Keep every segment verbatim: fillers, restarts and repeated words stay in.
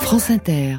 France Inter.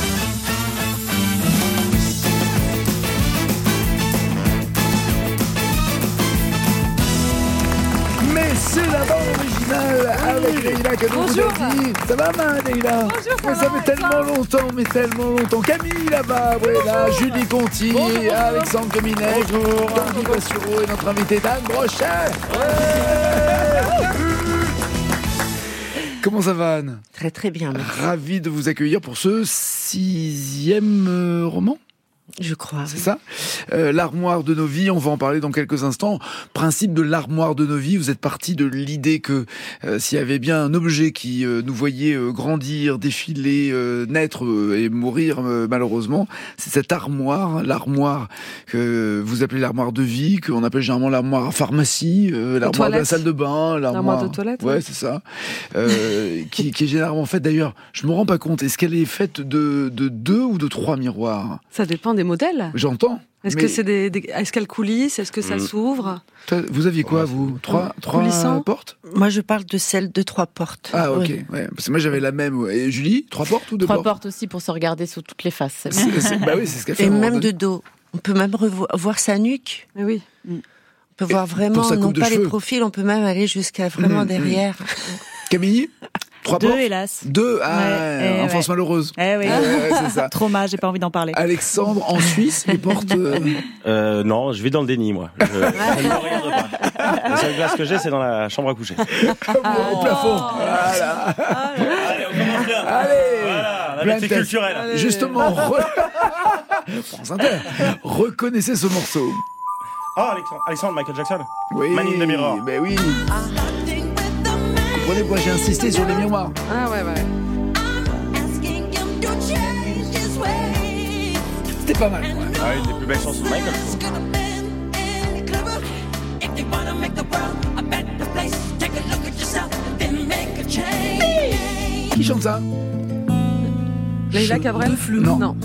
Mais c'est la bande originale avec Leïla Kadouzi. Ça va, ma Leïla? Bonjour, ça mais ça va, fait tellement longtemps, mais tellement longtemps. Camille là-bas, voilà, Julie Conti, bonjour, bonjour. Alexandre Cominet, Tanguy Bastureau et notre invité Dan Brochet. Ouais. Comment ça va, Anne? Très très bien, merci. Ravi de vous accueillir pour ce sixième euh, roman. Je crois. C'est oui. ça, euh, l'armoire de nos vies, on va en parler dans quelques instants. Principe de l'armoire de nos vies, vous êtes parti de l'idée que euh, s'il y avait bien un objet qui euh, nous voyait euh, grandir, défiler, euh, naître euh, et mourir euh, malheureusement, c'est cette armoire, l'armoire que vous appelez l'armoire de vie, qu'on appelle généralement l'armoire à pharmacie, euh, l'armoire de la salle de bain, l'armoire, l'armoire de toilette. Ouais, ouais. c'est ça. Euh, qui, qui est généralement faite, d'ailleurs, je me rends pas compte, est-ce qu'elle est faite de, de deux ou de trois miroirs? Ça dépend des modèles. J'entends. Est-ce mais... que c'est des, des... est-ce qu'elle coulisse? Est-ce que ça Mmh. s'ouvre? Toi, vous aviez quoi, vous? Trois, trois Coulissant. portes? Moi, je parle de celle de trois portes. Ah, ok. Oui. Ouais. Parce que moi, j'avais la même. Et Julie, trois portes ou deux Trois portes? portes aussi pour se regarder sous toutes les faces. C'est- c'est- Bah oui, c'est ce qu'elle fait. Et à un moment même donné. de dos. On peut même revo- voir sa nuque. Mais oui. On peut voir vraiment, sa coupe non de pas cheveux. les profils, on peut même aller jusqu'à vraiment Mmh, derrière. Camille? Trois Deux, portes? hélas. Deux. Ah, Ouais, eh enfance ouais. malheureuse. Eh oui. Ouais, ouais, c'est ça. Trauma, j'ai pas envie d'en parler. Alexandre, en Suisse, les portes. euh, Euh, non, je vais dans le déni, moi. Je, je ne me regarde pas. La seule glace que j'ai, c'est dans la chambre à coucher. au plafond. Voilà. Allez, on commence bien. Allez. Voilà, la Plein vérité de culturelle. Allez. Justement, re... France Inter. Reconnaissez ce morceau. Oh, Alexandre, Alexandre, Michael Jackson. Oui. Man in the Mirror. Ben oui. Comprenez pourquoi j'ai insisté sur les miroirs. Ah ouais, ouais. C'était pas mal. Ouais. Ah, une des plus belles chansons de Michael, je trouve. Qui chante ça? Leïla Cabrel? Non. Non.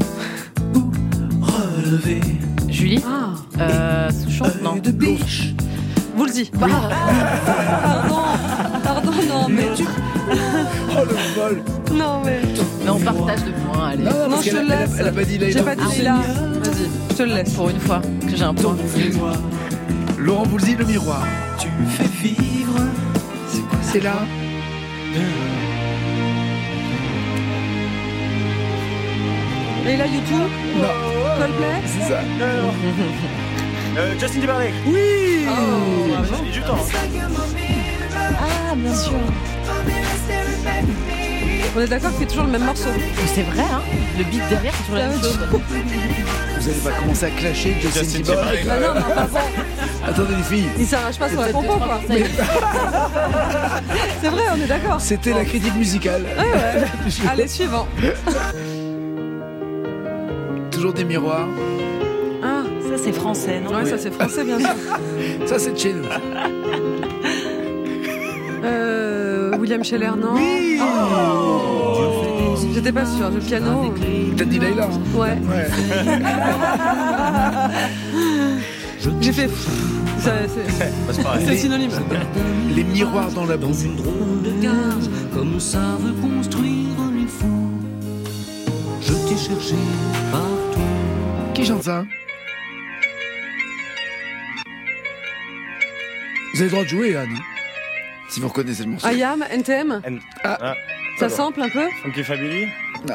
Julie Ah. euh, Souchon Non. Vous le dites. Pardon. Pardon, non, mais tu... Oh le vol. Non, mais... Mais on partage de points, allez. Non, non, Non, parce je te qu'elle le a- elle a- laisse. elle a pas dit Leïla. J'ai pas dit Leïla. Vas-y, je te le laisse. Pour une fois que j'ai un point. Laurent Voulzy, le miroir. Tu fais vivre. C'est quoi? C'est là. Leïla, YouTube? Non, Coldplay? c'est ça. Euh, Justin Timberlake. Oui. Ah, j'ai mis du temps. Ah, bien sûr. On est d'accord que c'est toujours le même morceau. C'est vrai, hein. Le beat derrière, c'est toujours la même chose. Vous allez pas commencer à clasher Justin Justin Timberlake. Timberlake. Ah non, mais enfin bon, Attendez les filles, il s'arrache pas sur la pompo, quoi. C'est vrai, on est d'accord. c'était la critique musicale. Du jour. Allez, suivant. Toujours des miroirs. Ah, Ça, c'est français, non? ouais, ça c'est français, bien sûr. Ça c'est de chez nous. Euh, William Scheller, non? Oui. Oh. J'étais pas sûre, le piano. T'as dit Leïla. Ouais. Ouais. J'ai fait. Ça, c'est Bah, c'est pareil. c'est synonyme. Les miroirs dans la boue. Une drôle de gaz, comme ça veut construire les fous. Je t'ai cherché partout. Qui chante ça? Vous avez le droit de jouer, Anne. Si vous reconnaissez le morceau. Ayam, N T M, And- Ah. Ah, ça sample un peu? Funky Family.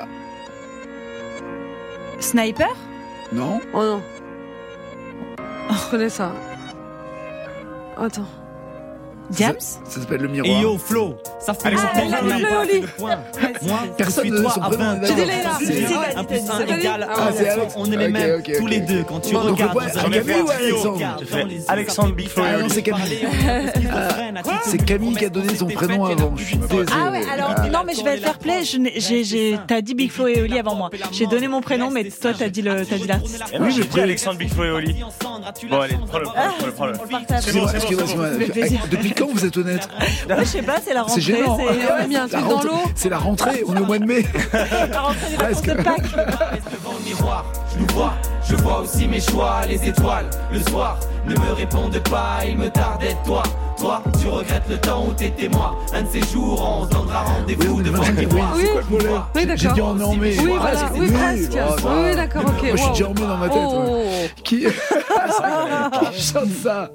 Sniper? Non. Oh non. Je connais ça. Attends. Diams? Ça, ça s'appelle le miroir. Yo Flo, ça fait Alexandre longtemps Leïla, qu'on n'a Leïla, pas Leïla. fait le point. Moi, Personne je ne suis toi son à prénom, vingt. d'accord. J'ai dit Leïla. C'est C'est- un plus un c'est pas égale dit. un. Ah, c'est Alex. On est les Ok, mêmes, ok, tous ok. les deux. Quand tu Bon, donc regardes le point, dans c'est un Camille miroir, ou Alexandre? tu regardes J'ai fait dans les Alexandre Big Flo et Ah non, Oli. c'est Camille. Ah, C'est Camille qui a donné son prénom avant. Je suis désolé. Ah ouais, alors, non, mais je vais te faire play. Je n'ai- j'ai, j'ai, t'as dit Big Flo et Oli avant moi. J'ai donné mon prénom, mais toi, t'as dit le, t'as dit l'artiste. Eh non, j'ai dit Alexandre Big Flo et Oli. Bon, allez, prends-le, prends-le, prends-le. On le partage. C'est bon, c'est bon, Excusez-moi, c'est bon. excusez-moi. Depuis quand vous êtes honnête? Ouais, je sais pas, c'est la rentrée. C'est gênant. C'est Ouais, mais un La truc dans rentrée- l'eau. C'est la rentrée, on est au mois de mai. la rentrée des vacances de Pâques. Devant le miroir, je nous vois, je vois aussi mes choix, les étoiles. Le soir, ne me répondent pas, il me tardait de toi. Toi, tu regrettes le temps où t'étais moi. Un de ces jours, on se donnera rendez-vous Oui, devant oui, le oui, miroir. c'est quoi le problème? Oui, J'ai dit d'accord. en en mai. Oui, Ouais, voilà, c'est- oui, presque. oh, ça va. Oui, d'accord, ok. Moi, je suis Wow. déjà en mai dans ma tête. Oh, ouais. oh, oh. Qui... qui chante ça?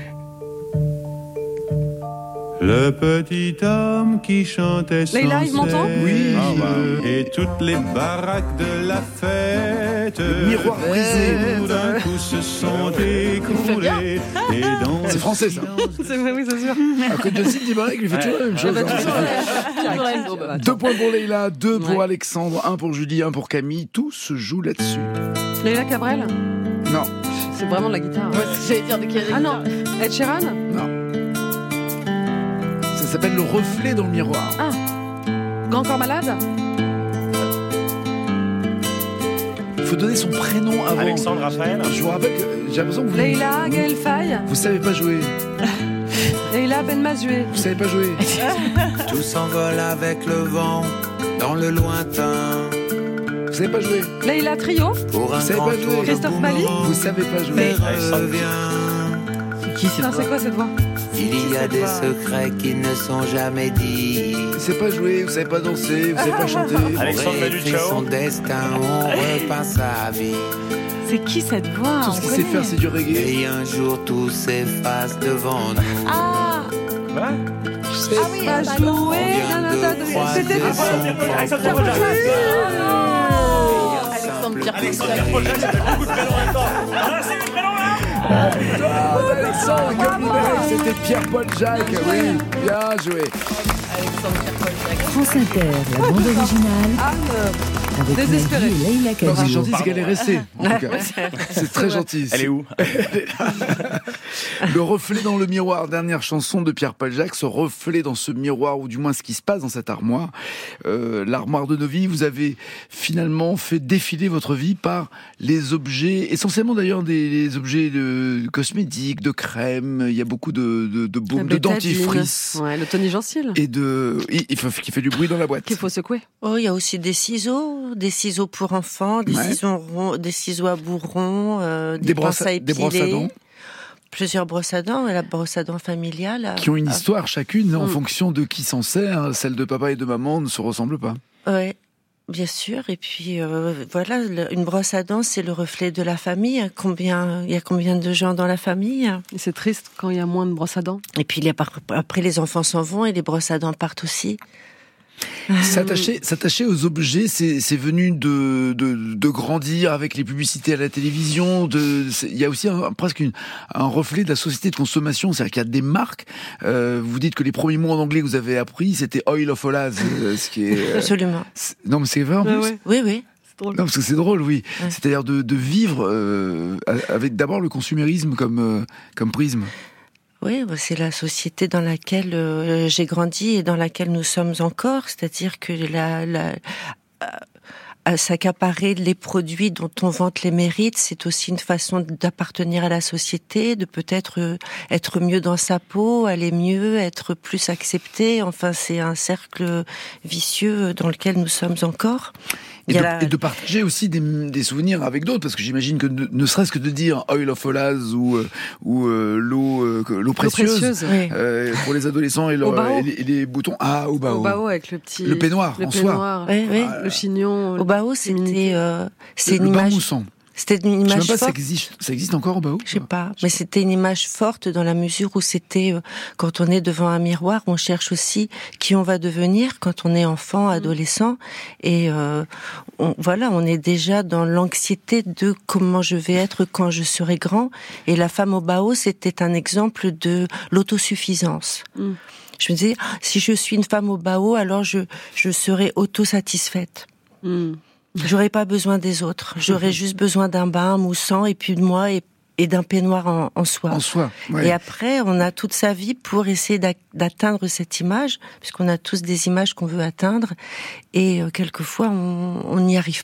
Le petit homme qui chantait sans Leïla, il m'entend? Oui. Ah bah. Et toutes les baraques de la fête, Le miroir brisé. tout d'un coup se sont écroulées. Et dans C'est le français, ça. silence- C'est vrai, oui, c'est sûr. Alors que Justin Timberlake lui fait toujours la même chose. bah, hein, toujours, c'est- Pierre Lorenzo, bah, attends. Deux points pour Leïla, deux pour Ouais. Alexandre, un pour Julie, un pour Camille. Tout se joue là-dessus. Leïla Cabrel? Non, C'est vraiment de la guitare. J'allais dire de quelle Ah non, Ed Sheeran? non. Ça s'appelle Le reflet dans le miroir. Grand Corps Malade? Il faut donner son prénom avant. Alexandre Raphaël. Je vous rappelle que j'ai l'impression que vous... Leïla, Gaël Faye? Vous savez pas jouer. Leïla Ben Mazué? Vous savez pas jouer. Tout s'envole avec le vent dans le lointain. Vous savez pas jouer. Leïla Trio? Pour un Vous savez grand pas jouer. tour de Christophe Mali? boomerang, Vous savez pas jouer. reviens. Qui c'est Non, c'est quoi cette voix? Il y a des secrets qui ne sont jamais dits. Vous savez pas jouer, vous savez pas danser, vous savez pas chanter. Alexandre On réécrit Maluchao. son destin, on repeint sa vie. C'est qui cette voix? Tout ce On qu'il sait connaît. faire, c'est du reggae. Et un jour tout s'efface devant nous. Ah Quoi? Ah oui, pas jouer. On vient de croiser C'était son Alexandre propre Pierre Alexandre Pierre Alexandre Pierre Paul Jacques, ça fait beaucoup de prénoms en même temps. Ah, c'est les prénoms là. Ah, Alexandre, comme libéré, c'était Pierre-Paul Jacques. Oui, bien joué. France Inter, la bande originale. Avec Désespérée. Maggie et Leïla Non, c'est Kadji. gentil, c'est qu'elle est restée. En tout cas, c'est très gentil. Elle est où? Le reflet dans le miroir, dernière chanson de Pierre-Paul Jacques, ce reflet dans ce miroir, ou du moins ce qui se passe dans cette armoire. Euh, l'armoire de nos vies, vous avez finalement fait défiler votre vie par les objets, essentiellement d'ailleurs des les objets de cosmétiques, de crème, il y a beaucoup de, de, de baumes, de dentifrice. Ouais, le Tony Gencil. Et de, il il faut, qui fait du bruit dans la boîte. Qu'il faut secouer. Oh, il y a aussi des ciseaux, des ciseaux pour enfants, des Ouais. ciseaux ronds, des ciseaux à bout rond, euh, des, Des brosses brosses à à- des épiler, brosses à dents. plusieurs brosses à dents, et la brosse à dents familiale. Qui ont une Ah, histoire chacune en Mm. fonction de qui s'en sert. Celle de papa et de maman ne se ressemblent pas. ouais, bien sûr. Et puis euh, voilà, le- une brosse à dents, c'est le reflet de la famille. Combien, il y a combien de gens dans la famille? Et c'est triste quand il y a moins de brosses à dents. Et puis il y a par- après les enfants s'en vont et les brosses à dents partent aussi. S'attacher, s'attacher aux objets, c'est, c'est venu de, de, de grandir avec les publicités à la télévision. De, c'est- il y a aussi un, presque une, un reflet de la société de consommation. C'est-à-dire qu'il y a des marques. Euh, vous dites que les premiers mots en anglais que vous avez appris, c'était Oil of Olaz, euh, ce qui est. euh, Absolument. c'est- non, mais c'est vrai en Ah plus. ouais, Oui, oui. c'est drôle. Non, parce que c'est drôle, oui. Ouais. C'est-à-dire de, de vivre euh, avec d'abord le consumérisme comme, euh, comme prisme. Oui, bah, c'est la société dans laquelle euh, j'ai grandi et dans laquelle nous sommes encore. C'est-à-dire que la, la, à- à s'accaparer les produits dont on vante les mérites, c'est aussi une façon d'appartenir à la société, de peut-être euh, être mieux dans sa peau, aller mieux, être plus accepté. Enfin, c'est un cercle vicieux dans lequel nous sommes encore. Et Il y a de, la- et de partager aussi des, des souvenirs avec d'autres, parce que j'imagine que ne, ne serait-ce que de dire Oil of Olaz ou, euh, ou euh, l'eau, euh, que- l'eau précieuse, précieuse. Oui. euh, pour les adolescents et, leur- Au bao. et, les, et les boutons. Ah, au bao. Au bao avec le petit. Le peignoir, le en soie. peignoir, Oui, oui. le chignon. Au bao, c'était euh, c'est Le une bain image. moussant. C'était une Je sais image même pas si ça forte. existe, ça existe encore au bao. Je sais pas, mais c'était une image forte dans la mesure où c'était euh, quand on est devant un miroir, on cherche aussi qui on va devenir quand on est enfant, adolescent, et euh, on, voilà, on est déjà dans l'anxiété de comment je vais être quand je serai grand. Et la femme au bao, c'était un exemple de l'autosuffisance. Mm. Je me disais, ah, si je suis une femme au bao, alors je je serai autosatisfaite. Mm. J'aurais pas besoin des autres. J'aurais juste besoin d'un bain moussant et puis de moi et, et d'un peignoir en, en soie. En soi. Ouais. Et après, on a toute sa vie pour essayer d'a- d'atteindre cette image, puisqu'on a tous des images qu'on veut atteindre, et euh, quelquefois, on on n'y arrive pas.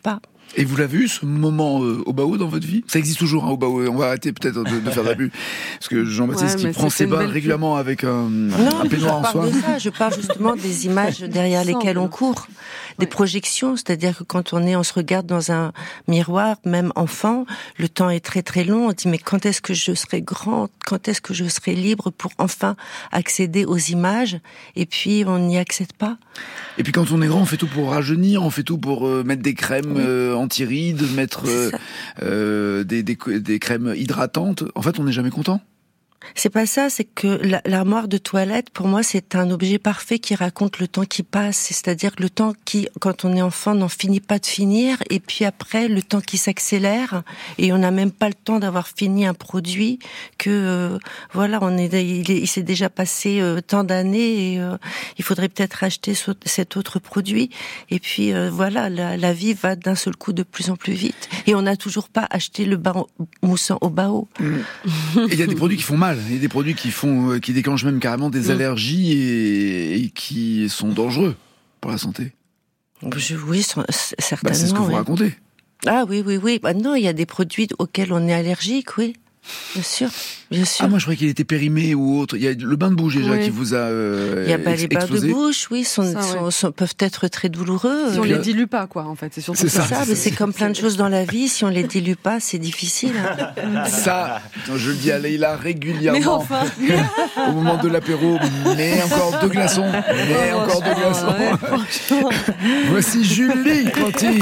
Et vous l'avez eu, ce moment euh, au Bao dans votre vie? Ça existe toujours, hein, au Bao. On va arrêter peut-être de, de faire de la pub. Parce que Jean-Baptiste, Ouais, il prend ses bains régulièrement pub. avec un, non, un peignoir en soie. soie. Je parle de ça, je parle justement des images derrière lesquelles on court. Des ouais. projections, c'est-à-dire que quand on est, on se regarde dans un miroir, même enfant, le temps est très très long. On dit, mais quand est-ce que je serai grand? Quand est-ce que je serai libre pour enfin accéder aux images? Et puis, on n'y accède pas. Et puis quand on est grand, on fait tout pour rajeunir, on fait tout pour euh, mettre des crèmes oui. euh, anti-rides, mettre euh, euh, des, des, des crèmes hydratantes. En fait, on n'est jamais content. C'est pas ça, c'est que l'armoire de toilette, pour moi, c'est un objet parfait qui raconte le temps qui passe. C'est-à-dire que le temps qui, quand on est enfant, n'en finit pas de finir. Et puis après, le temps qui s'accélère. Et on n'a même pas le temps d'avoir fini un produit que, euh, voilà, on est, il, est, il s'est déjà passé euh, tant d'années et euh, il faudrait peut-être acheter ce, cet autre produit. Et puis, euh, voilà, la, la vie va d'un seul coup de plus en plus vite. Et on n'a toujours pas acheté le bain moussant au Bao. Mmh. Et il y a des produits qui font mal. Il y a des produits qui font, qui déclenchent même carrément des mmh. allergies et, et qui sont dangereux pour la santé. Je, oui, certainement. Bah, c'est ce que vous oui. racontez. Ah oui, oui, oui. Bah, non, il y a des produits auxquels on est allergique, oui. Bien sûr, bien sûr. Ah, moi je croyais qu'il était périmé ou autre. Il y a le bain de bouche déjà oui. qui vous a euh, Il y a pas les bains explosé. de bouche, oui, sont, ça, sont, ouais. sont, peuvent être très douloureux. Si on les dilue pas, quoi, en fait. C'est surtout c'est ça. ça, ça mais c'est comme plein de choses dans la vie. Si on les dilue pas, c'est difficile. Hein. Ça, je le dis à Leïla régulièrement. Mais enfin. Au moment de l'apéro, mais encore deux glaçons, mais oh, encore deux glaçons. Ouais, voici Julie Conti.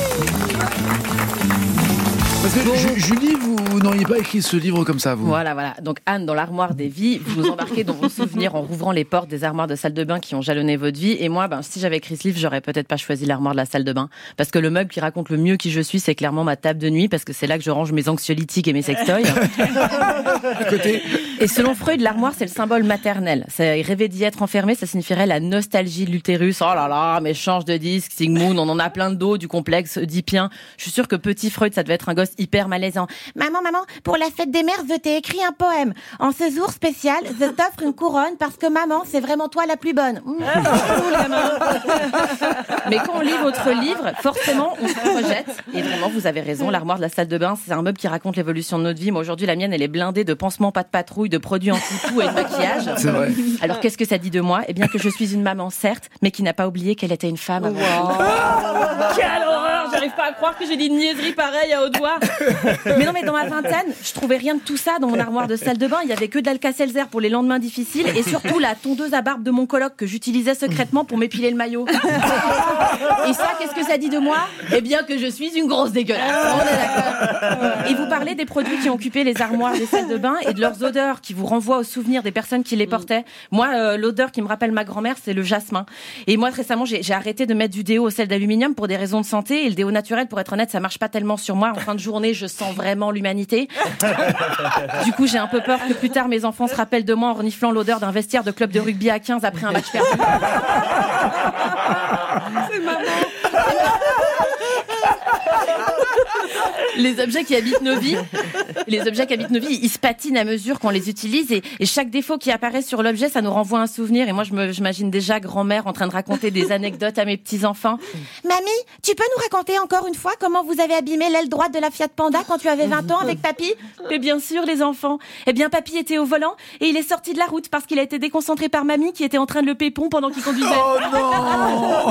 Parce que bon. Julie, vous, vous n'auriez pas écrit ce livre comme ça, vous? Voilà, voilà. Donc Anne, dans l'armoire des vies, vous nous embarquez dans vos souvenirs en rouvrant les portes des armoires de salle de bain qui ont jalonné votre vie. Et moi, ben, si j'avais écrit ce livre, j'aurais peut-être pas choisi l'armoire de la salle de bain. Parce que le meuble qui raconte le mieux qui je suis, c'est clairement ma table de nuit, parce que c'est là que je range mes anxiolytiques et mes sextoys. Et selon Freud, l'armoire, c'est le symbole maternel. C'est rêver d'y être enfermé, ça signifierait la nostalgie de l'utérus. Oh là là, mais change de disque, Sigmund, on en a plein de dos, du complexe oedipien. Je suis sûre que petit Freud, ça devait être un gosse hyper malaisant. Maman, maman, pour la fête des mères, je t'ai écrit un poème. En ce jour spécial, je t'offre une couronne parce que maman, c'est vraiment toi la plus bonne. Mmh. Mais quand on lit votre livre, forcément, on se projette. Et vraiment, vous avez raison, l'armoire de la salle de bain, c'est un meuble qui raconte l'évolution de notre vie. Moi, aujourd'hui, la mienne, elle est blindée de pansements, pas de patrouille, de produits anti-poux et de maquillage. C'est vrai. Alors, qu'est-ce que ça dit de moi? Eh bien, que je suis une maman, certes, mais qui n'a pas oublié qu'elle était une femme. Wow. Quelle horreur! J'arrive pas à croire que j'ai dit une niaiserie pareille à haute voix. Mais non, mais dans ma vingtaine, je trouvais rien de tout ça dans mon armoire de salle de bain. Il y avait que de l'Alka-Seltzer pour les lendemains difficiles et surtout la tondeuse à barbe de mon coloc que j'utilisais secrètement pour m'épiler le maillot. Et ça, qu'est-ce que ça dit de moi? Eh bien, que je suis une grosse dégueulasse. On est d'accord. Et vous parlez des produits qui ont occupé les armoires des salles de bain et de leurs odeurs qui vous renvoient aux souvenirs des personnes qui les portaient. Moi, euh, l'odeur qui me rappelle ma grand-mère, c'est le jasmin. Et moi, récemment, j'ai, j'ai arrêté de mettre du déo au sel d'aluminium pour des raisons de santé. Et le déo naturel, pour être honnête, ça marche pas tellement sur moi. En fin de journée, je sens vraiment l'humanité. Du coup, j'ai un peu peur que plus tard, mes enfants se rappellent de moi en reniflant l'odeur d'un vestiaire de club de rugby à quinze après un match perdu. C'est maman. Les objets qui habitent nos vies, les objets qui habitent nos vies, ils se patinent à mesure qu'on les utilise et, et chaque défaut qui apparaît sur l'objet, ça nous renvoie un souvenir. Et moi, je me, j'imagine déjà grand-mère en train de raconter des anecdotes à mes petits-enfants. Mamie, tu peux nous raconter encore une fois comment vous avez abîmé l'aile droite de la Fiat Panda quand tu avais vingt ans avec papy? Mais bien sûr, les enfants. Eh bien, papy était au volant et il est sorti de la route parce qu'il a été déconcentré par mamie qui était en train de le pépon pendant qu'il conduisait. Oh non!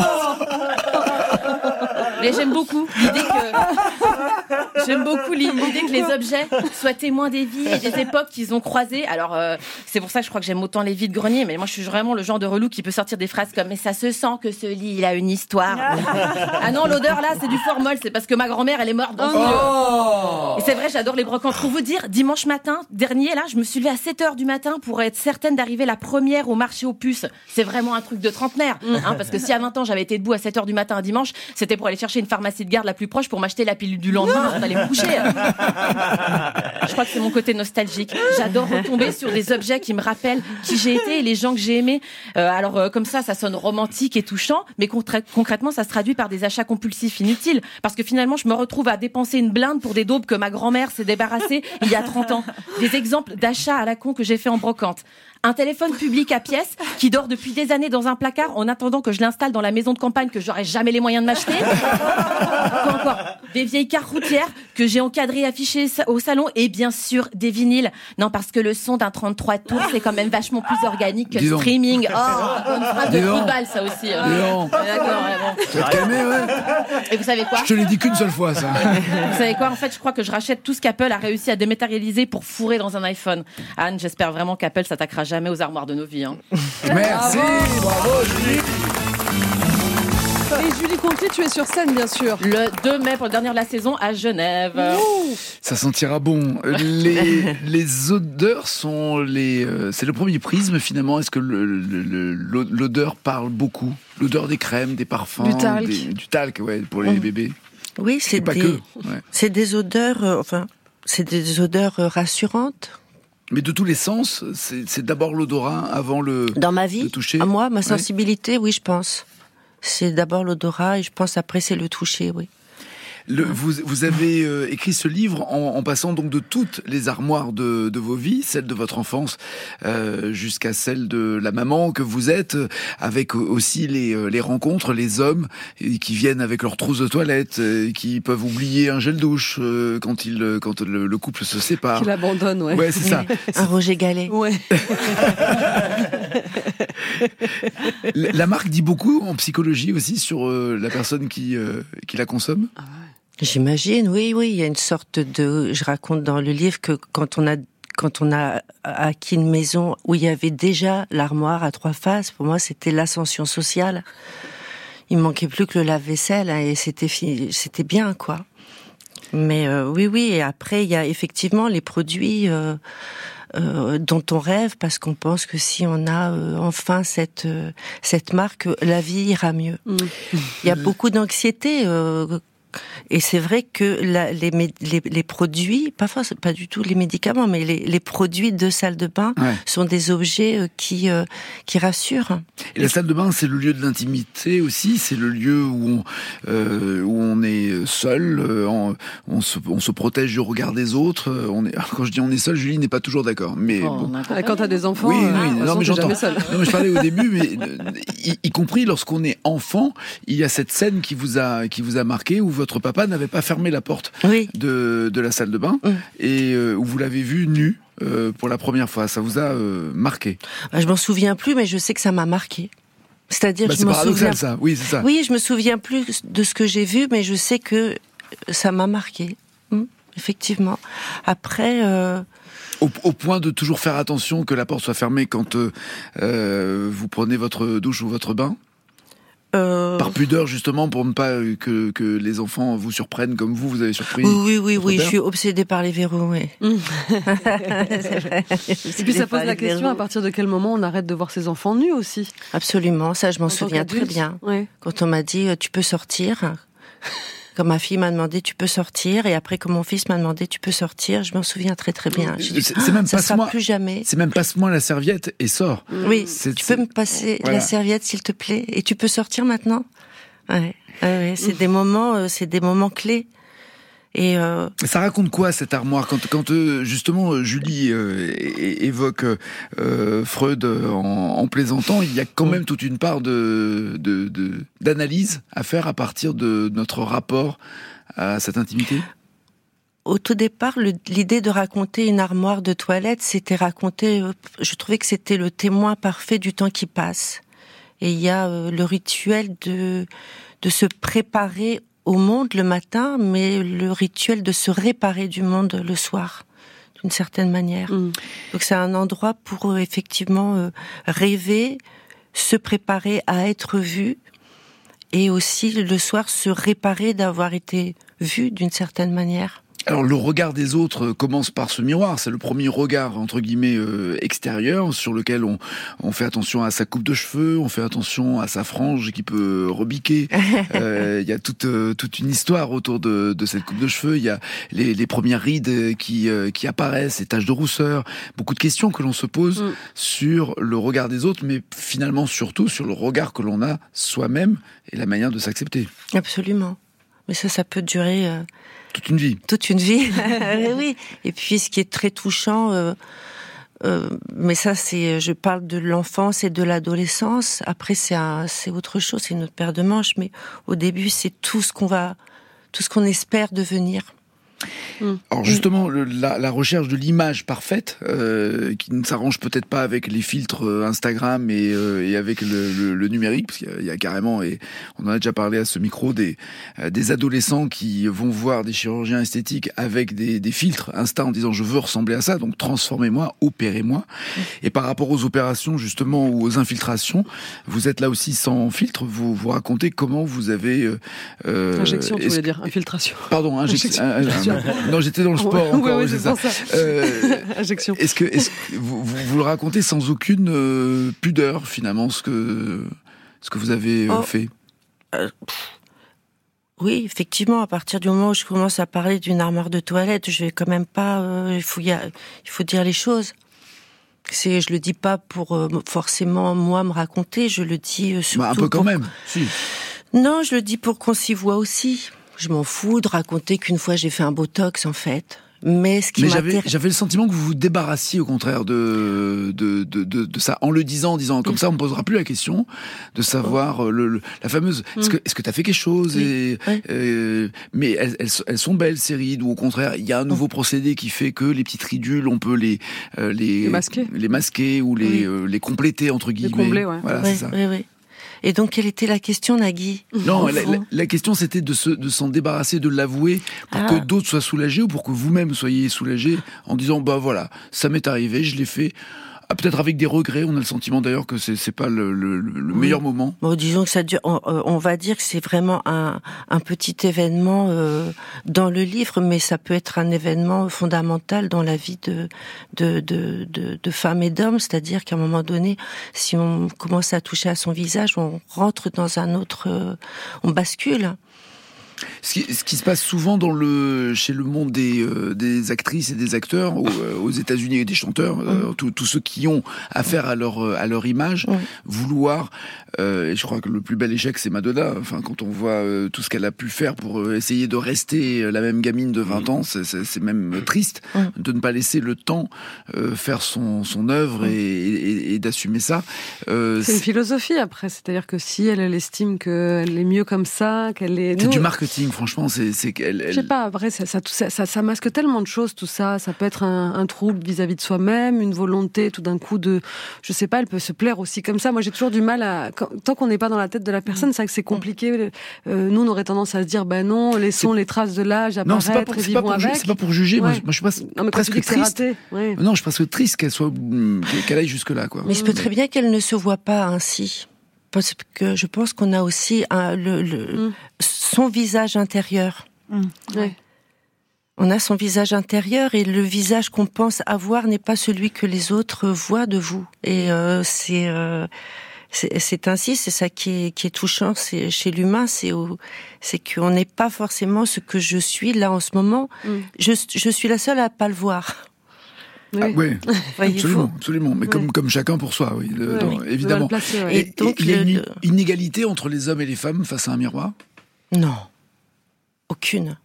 Mais j'aime beaucoup l'idée que j'aime beaucoup l'idée que les objets soient témoins des vies et des époques qu'ils ont croisées. Alors euh, c'est pour ça que je crois que j'aime autant les vides greniers. Mais moi je suis vraiment le genre de relou qui peut sortir des phrases comme mais ça se sent que ce lit il a une histoire. Ah non, l'odeur là c'est du formol, c'est parce que ma grand-mère elle est morte dans ce lieu. Et c'est vrai, j'adore les brocantes. Pour vous dire, dimanche matin dernier là, je me suis levée à sept heures du matin pour être certaine d'arriver la première au marché aux puces. C'est vraiment un truc de trentenaire, hein, parce que si à vingt ans j'avais été debout à sept heures du matin un dimanche, c'était pour aller chercher une pharmacie de garde la plus proche pour m'acheter la pilule du lendemain avant d'aller me coucher. Je crois que c'est mon côté nostalgique. J'adore retomber sur des objets qui me rappellent qui j'ai été et les gens que j'ai aimés. Euh, alors euh, comme ça, ça sonne romantique et touchant, mais contra- concrètement, ça se traduit par des achats compulsifs inutiles. Parce que finalement, je me retrouve à dépenser une blinde pour des daubes que ma grand-mère s'est débarrassée il y a trente ans. Des exemples d'achats à la con que j'ai fait en brocante. Un téléphone public à pièces qui dort depuis des années dans un placard en attendant que je l'installe dans la maison de campagne que j'aurais jamais les moyens de m'acheter. Quoi encore ? Des vieilles cartes routières que j'ai encadrées et affichées au salon et bien sûr des vinyles. Non, parce que le son d'un trente-trois tours c'est quand même vachement plus organique que Dis le donc. streaming. Oh, bonne phrase de Dis donc. football ça aussi. hein. Dis donc. Ouais, D'accord, ouais, bon. Tu vas te calmer, ouais. Et vous savez quoi ? Je te l'ai dit qu'une seule fois, ça. Vous savez quoi ? En fait, je crois que je rachète tout ce qu'Apple a réussi à dématérialiser pour fourrer dans un iPhone. Anne, j'espère vraiment qu'Apple s'attaquera jamais aux armoires de nos vies. Hein. Merci, bravo Julie. Et Julie Conti, tu es sur scène, bien sûr. Le deux mai pour le dernier de la saison à Genève. Ça sentira bon. Les, les odeurs sont les. euh, c'est le premier prisme finalement. Est-ce que le- le- le- l'odeur parle beaucoup ? L'odeur des crèmes, des parfums, Du talc. des- du talc, ouais, pour les Mm. bébés. Oui, c'est Et pas des, que. Ouais. c'est des odeurs, euh, enfin, c'est des odeurs euh, rassurantes. Mais de tous les sens, c'est c'est d'abord l'odorat avant le. Dans ma vie, le toucher. à moi, ma Ouais. sensibilité, oui, je pense. C'est d'abord l'odorat et je pense après c'est le toucher, oui. Le- vous, vous avez euh, écrit ce livre en, en passant donc de toutes les armoires de, de vos vies, celle de votre enfance euh, jusqu'à celle de la maman que vous êtes, euh, avec aussi les, euh, les rencontres, les hommes euh, qui viennent avec leur trousse de toilette, euh, qui peuvent oublier un gel douche euh, quand, il, euh, quand le, le couple se sépare. Qui l'abandonne, ouais. Ouais, c'est ça. Un Roger Gallet. Ouais. La la marque dit beaucoup en psychologie aussi sur euh, la personne qui, euh, qui la consomme. J'imagine, oui, oui, il y a une sorte de. Je raconte dans le livre que quand on a quand on a acquis une maison où il y avait déjà l'armoire à trois faces, pour moi c'était l'ascension sociale. Il manquait plus que le lave-vaisselle hein, et c'était fi- c'était bien quoi. Mais euh, oui, oui, et après il y a effectivement les produits. Euh, Euh, dont on rêve parce qu'on pense que si on a euh, enfin cette euh, cette marque, la vie ira mieux. Mm. Il y a beaucoup d'anxiété euh, et c'est vrai que la, les, mé- les les produits, pas forcément, pas du tout les médicaments, mais les, les produits de salle de bain Ouais. sont des objets euh, qui euh, qui rassurent. Et la salle de bain, c'est le lieu de l'intimité aussi. C'est le lieu où on, euh, où on est seul, euh, on, on, se, on se protège du regard des autres. euh, On est, quand je dis on est seul, Julie n'est pas toujours d'accord. Mais Oh, bon. on a Ah, Quand t'as des enfants, Oui, euh, oui, de toute non, façon, mais t'es j'entends. jamais seul. Non, mais je parlais au début, mais euh, y, y compris lorsqu'on est enfant, il y a cette scène qui vous a qui vous a marqué où votre papa n'avait pas fermé la porte Oui. de de la salle de bain Mm. et euh, où vous l'avez vu nu euh, pour la première fois. Ça vous a euh, marqué. Bah, je m'en souviens plus, mais je sais que ça m'a marqué. C'est-à-dire, Bah, je c'est m'en paradoxal, souviens. ça. Oui, c'est ça. Oui, je me souviens plus de ce que j'ai vu, mais je sais que ça m'a marqué. Hmm, effectivement. Après, euh, Au, au point de toujours faire attention que la porte soit fermée quand euh, euh, vous prenez votre douche ou votre bain. euh, Par pudeur, justement, pour ne pas euh, que, que les enfants vous surprennent comme vous, vous avez surpris. oui, oui, oui, votre oui, père. je suis obsédée par les verrous, oui. Mm. C'est vrai. Et puis ça pose la question à partir de quel moment on arrête de voir ses enfants nus aussi. Absolument, ça je m'en En tant souviens très qu'adulte. bien. Ouais. Quand on m'a dit euh, tu peux sortir, quand ma fille m'a demandé tu peux sortir, et après quand mon fils m'a demandé tu peux sortir, je m'en souviens très très bien. J'ai dit, C'est c'est même ça sera passe-moi, plus jamais. c'est même passe-moi la serviette et sors. Oui, C'est- tu c'est- peux me passer Voilà. la serviette s'il te plaît, et tu peux sortir maintenant. Ouais, ouais, ouais, c'est des moments, euh, c'est des moments clés. Et euh, Ça raconte quoi cette armoire quand, quand euh, justement euh, Julie euh, é- évoque euh, Freud euh, en, en plaisantant, il y a quand même toute une part de, de, de- d'analyse à faire à partir de notre rapport à cette intimité. au tout départ, le- l'idée de raconter une armoire de toilette, c'était raconter. euh, Je trouvais que c'était le témoin parfait du temps qui passe. Et il y a euh, le rituel de de se préparer au monde le matin, mais le rituel de se réparer du monde le soir, d'une certaine manière. Mm. Donc c'est un endroit pour euh, effectivement euh, rêver, se préparer à être vu, et aussi le soir se réparer d'avoir été vu d'une certaine manière. Alors le regard des autres commence par ce miroir, c'est le premier regard entre guillemets euh, extérieur sur lequel on, on fait attention à sa coupe de cheveux, on fait attention à sa frange qui peut rebiquer. Euh, Il y a toute euh, toute une histoire autour de, de cette coupe de cheveux. Il y a les, les premières rides qui euh, qui apparaissent, les taches de rousseur, beaucoup de questions que l'on se pose Mm. sur le regard des autres, mais finalement surtout sur le regard que l'on a soi-même et la manière de s'accepter. Absolument. Mais ça, ça peut durer euh, Toute une vie. toute une vie. Oui, oui. Et puis, ce qui est très touchant, euh, Euh, mais ça, c'est, je parle de l'enfance et de l'adolescence. Après, c'est un, c'est autre chose, c'est une autre paire de manches. Mais au début, c'est tout ce qu'on va, tout ce qu'on espère devenir. Alors justement, le, la, la recherche de l'image parfaite, euh, qui ne s'arrange peut-être pas avec les filtres Instagram et, euh, et avec le, le, le numérique, parce qu'il y a, il y a carrément, et on en a déjà parlé à ce micro, des, euh, des adolescents qui vont voir des chirurgiens esthétiques avec des, des filtres Insta en disant je veux ressembler à ça, donc transformez-moi, opérez-moi. Et par rapport aux opérations justement ou aux infiltrations, vous êtes là aussi sans filtre, vous vous racontez comment vous avez... Euh, injection, tu voulais dire, infiltration. Pardon, injection. injection. Non, j'étais dans le sport encore. Oui, oui, c'est, c'est ça. ça. Euh, Injection. Est-ce que, est-ce que vous, vous, vous le racontez sans aucune euh, pudeur finalement ce que ce que vous avez oh. fait? Euh, oui, effectivement, à partir du moment où je commence à parler d'une armoire de toilette, je vais quand même pas. Euh, il faut y a, il faut dire les choses. C'est, je le dis pas pour euh, forcément moi me raconter, je le dis euh, surtout. Bah, un peu quand pour... même. Si. Non, je le dis pour qu'on s'y voit aussi. Je m'en fous de raconter qu'une fois j'ai fait un botox en fait. Mais ce qui Mais m'intéresse... j'avais, j'avais le sentiment que vous vous débarrassiez au contraire de de de de, de ça en le disant, en disant comme ça on me posera plus la question de savoir le, le la fameuse est-ce que est-ce que t'as fait quelque chose oui. et oui. euh, mais elles, elles elles sont belles ces rides ou au contraire il y a un nouveau procédé qui fait que les petites ridules on peut les euh, les les masquer, les masquer ou les oui. euh, les compléter entre guillemets. Les combler, ouais. Voilà, oui, c'est ça. Oui, oui. Et donc, quelle était la question, Nagui? Non, la, la, la question, c'était de, se, de s'en débarrasser, de l'avouer, pour ah. que d'autres soient soulagés ou pour que vous-même soyez soulagés en disant, bah voilà, ça m'est arrivé, je l'ai fait. Ah, peut-être avec des regrets, on a le sentiment d'ailleurs que c'est, c'est pas le, le, le oui. meilleur moment. Bon, disons que ça dure, on, on va dire que c'est vraiment un, un petit événement euh, dans le livre, mais ça peut être un événement fondamental dans la vie de, de, de, de, de femmes et d'hommes, c'est-à-dire qu'à un moment donné, si on commence à toucher à son visage, on rentre dans un autre, euh, on bascule. Ce qui, ce qui se passe souvent dans le, chez le monde des, euh, des actrices et des acteurs, aux, euh, aux États-Unis et des chanteurs, euh, tous, tous ceux qui ont affaire à leur, à leur image, mmh. vouloir, euh, et je crois que le plus bel échec c'est Madonna, enfin, quand on voit euh, tout ce qu'elle a pu faire pour euh, essayer de rester la même gamine de vingt ans, c'est, c'est, c'est même triste mmh. de ne pas laisser le temps euh, faire son, son œuvre mmh. et, et, et d'assumer ça. Euh, c'est, c'est une philosophie après, c'est-à-dire que si elle, elle estime qu'elle est mieux comme ça, qu'elle est... C'est Nous, du marketing, franchement, c'est, c'est qu'elle... Elle... Je sais pas, après, ça, ça, ça, ça, ça masque tellement de choses, tout ça. Ça peut être un, un trouble vis-à-vis de soi-même, une volonté tout d'un coup de... Je sais pas, elle peut se plaire aussi comme ça. Moi, j'ai toujours du mal à... Quand, tant qu'on n'est pas dans la tête de la personne, c'est vrai que c'est compliqué. Euh, nous, on aurait tendance à se dire, ben non, laissons c'est... les traces de l'âge apparaître, non, c'est pas pour, et c'est pas vivons pour, avec. C'est pas pour juger, ouais. moi, moi, je suis pas non, mais presque triste. Ouais. Non, je suis presque triste qu'elle soit... qu'elle aille jusque-là, quoi. Mais je peux très bien qu'elle ne se voit pas ainsi. Parce que je pense qu'on a aussi un, le, le, mm. son visage intérieur. Mmh. Ouais. On a son visage intérieur et le visage qu'on pense avoir n'est pas celui que les autres voient de vous. Et euh, c'est, euh, c'est c'est ainsi, c'est ça qui est qui est touchant, c'est chez l'humain, c'est au, c'est qu'on n'est pas forcément ce que je suis là en ce moment. Mmh. Je je suis la seule à pas le voir. Oui, ah, oui. absolument, absolument. Mais oui. comme comme chacun pour soi, oui, le, oui, dans, oui. évidemment. Placer, ouais. Et, et donc il y a une le... inégalité entre les hommes et les femmes face à un miroir? Non, aucune.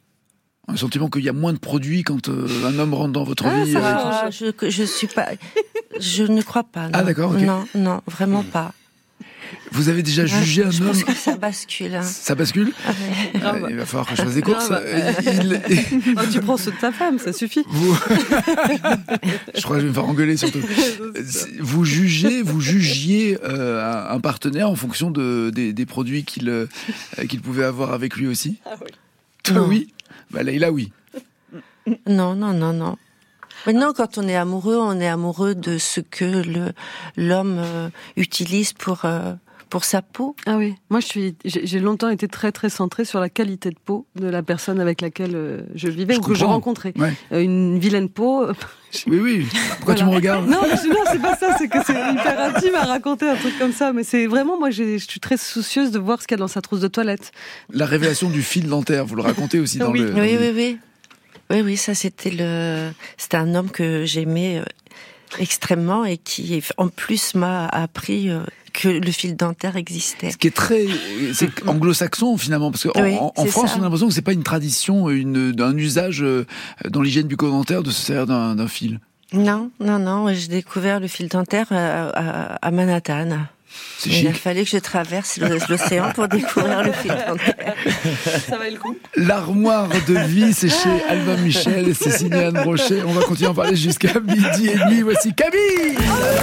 Un sentiment qu'il y a moins de produits quand euh, un homme rentre dans votre ah, vie. Ça euh... va, je je suis pas, je ne crois pas. Non. Ah d'accord. Okay. Non, non, vraiment pas. Vous avez déjà jugé ouais, un je homme? Je pense que ça bascule. Hein. Ça bascule ah, ouais. ah, bah. Il va falloir que je fasse des courses. Ah, bah. Il... oh, tu prends ceux de ta femme, ça suffit. Vous... je crois que je vais me faire engueuler surtout. Vous jugez, vous jugiez euh, un partenaire en fonction de, des, des produits qu'il, euh, qu'il pouvait avoir avec lui aussi? Ah oui. Toi, oui. Bah Leïla, oui. Non, non, non, non. Maintenant, quand on est amoureux, on est amoureux de ce que le, l'homme euh, utilise pour, euh, pour sa peau. Ah oui, moi je suis, j'ai, j'ai longtemps été très très centrée sur la qualité de peau de la personne avec laquelle euh, je vivais je ou comprends. que je rencontrais. Ouais. Euh, une vilaine peau... Euh, oui, oui. Pourquoi voilà. tu me regardes? Non, mais je, non, c'est pas ça, c'est que c'est hyper intime à raconter un truc comme ça, mais c'est vraiment, moi j'ai, je suis très soucieuse de voir ce qu'il y a dans sa trousse de toilette. La révélation du fil dentaire, vous le racontez aussi dans oui. le... Oui, oui, oui. Oui, oui, ça c'était le, c'était un homme que j'aimais extrêmement et qui, en plus, m'a appris que le fil dentaire existait. Ce qui est très, c'est anglo-saxon finalement, parce qu'en oui, en, en France, ça. on a l'impression que c'est pas une tradition, une, un usage dans l'hygiène bucco-dentaire de se servir d'un, d'un fil. Non, non, non. J'ai découvert le fil dentaire à, à, à Manhattan. C'est Il a chic. fallu que je traverse l'océan pour découvrir le fil dentaire. Ça valait le coup. L'armoire de vie, c'est chez Albin Michel et c'est signé Anne Brochet. On va continuer à en parler jusqu'à midi et demi. Voici Camille.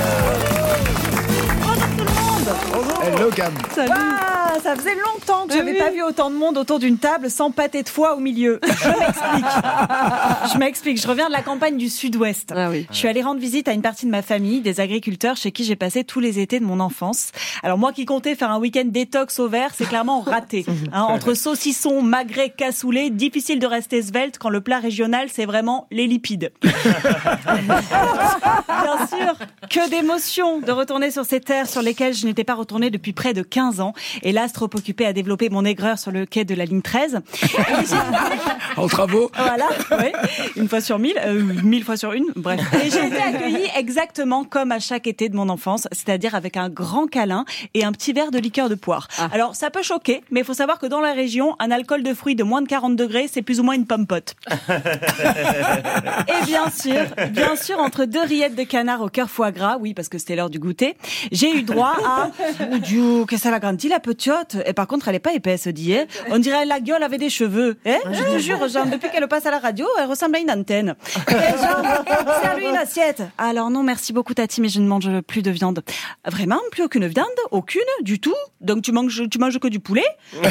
Hello Cam. Salut. Ah, ça faisait longtemps que j'avais oui. pas vu autant de monde autour d'une table sans pâté de foie au milieu. Je m'explique. Je m'explique. Je reviens de la campagne du Sud-Ouest. Ah oui. Je suis allée rendre visite à une partie de ma famille, des agriculteurs chez qui j'ai passé tous les étés de mon enfance. Alors moi qui comptais faire un week-end détox au vert, c'est clairement raté. Hein, entre saucisson, magret, cassoulet, difficile de rester svelte quand le plat régional, c'est vraiment les lipides. Bien sûr, que d'émotions de retourner sur ces terres sur lesquelles je n'étais pas retournée depuis près de quinze ans. Hélas, trop occupée à développer mon aigreur sur le quai de la ligne treize. En travaux. Voilà, oui. Une fois sur mille, euh, mille fois sur une, bref. Et j'ai été accueillie exactement comme à chaque été de mon enfance, c'est-à-dire avec un grand câlin et un petit verre de liqueur de poire. Ah. Alors, ça peut choquer, mais il faut savoir que dans la région, un alcool de fruits de moins de quarante degrés, c'est plus ou moins une pomme-pote. Et bien sûr, bien sûr, entre deux rillettes de canard au cœur foie gras, oui, parce que c'était l'heure du goûter, j'ai eu droit à... Oh Dieu, qu'est-ce qu'elle a grandi, la petite. Et par contre, elle est pas épaisse, dit. Hein. On dirait la gueule avait des cheveux. Hein. Je te jure, genre, depuis qu'elle passe à la radio, elle ressemble à une antenne. Et genre, c'est à lui une assiette. Alors non, merci beaucoup, Tati, mais je ne mange plus de viande. Vraiment, plus aucune viande, aucune, du tout. Donc tu manges, tu manges que du poulet.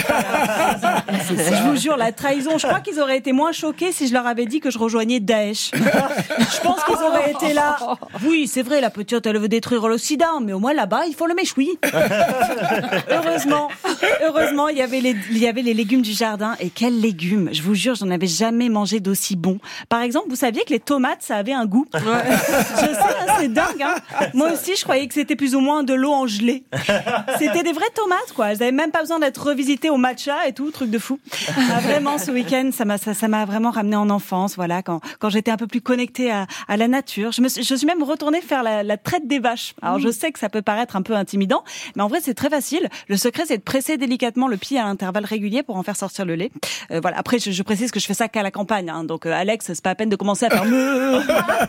Je vous jure, la trahison. Je crois qu'ils auraient été moins choqués si je leur avais dit que je rejoignais Daesh. Je pense qu'ils auraient été là. Oui, c'est vrai, la petite, elle veut détruire l'Occident, mais au moins là-bas, il faut le méchoui. Heureusement, heureusement, il y avait les, il y avait les légumes du jardin. Et quels légumes! Je vous jure, j'en avais jamais mangé d'aussi bon. Par exemple, vous saviez que les tomates, ça avait un goût. Ouais. Je sais, hein, c'est dingue. Hein. Moi aussi, je croyais que c'était plus ou moins de l'eau en gelée. C'était des vraies tomates, quoi. Elles n'avaient même pas besoin d'être revisitées au matcha et tout, truc de fou. Ah, vraiment, ce week-end, ça m'a, ça, ça m'a vraiment ramené en enfance. Voilà, quand, quand j'étais un peu plus connectée à, à la nature. Je me, suis, je suis même retournée faire la, la traite des vaches. Alors, je sais que ça peut paraître un peu intimidant, mais en vrai, c'est très facile. Le secret, c'est de presser délicatement le pied à intervalles réguliers pour en faire sortir le lait. Euh, voilà. Après, je, je précise que je fais ça qu'à la campagne. Hein. Donc, euh, Alex, c'est pas à peine de commencer à faire me.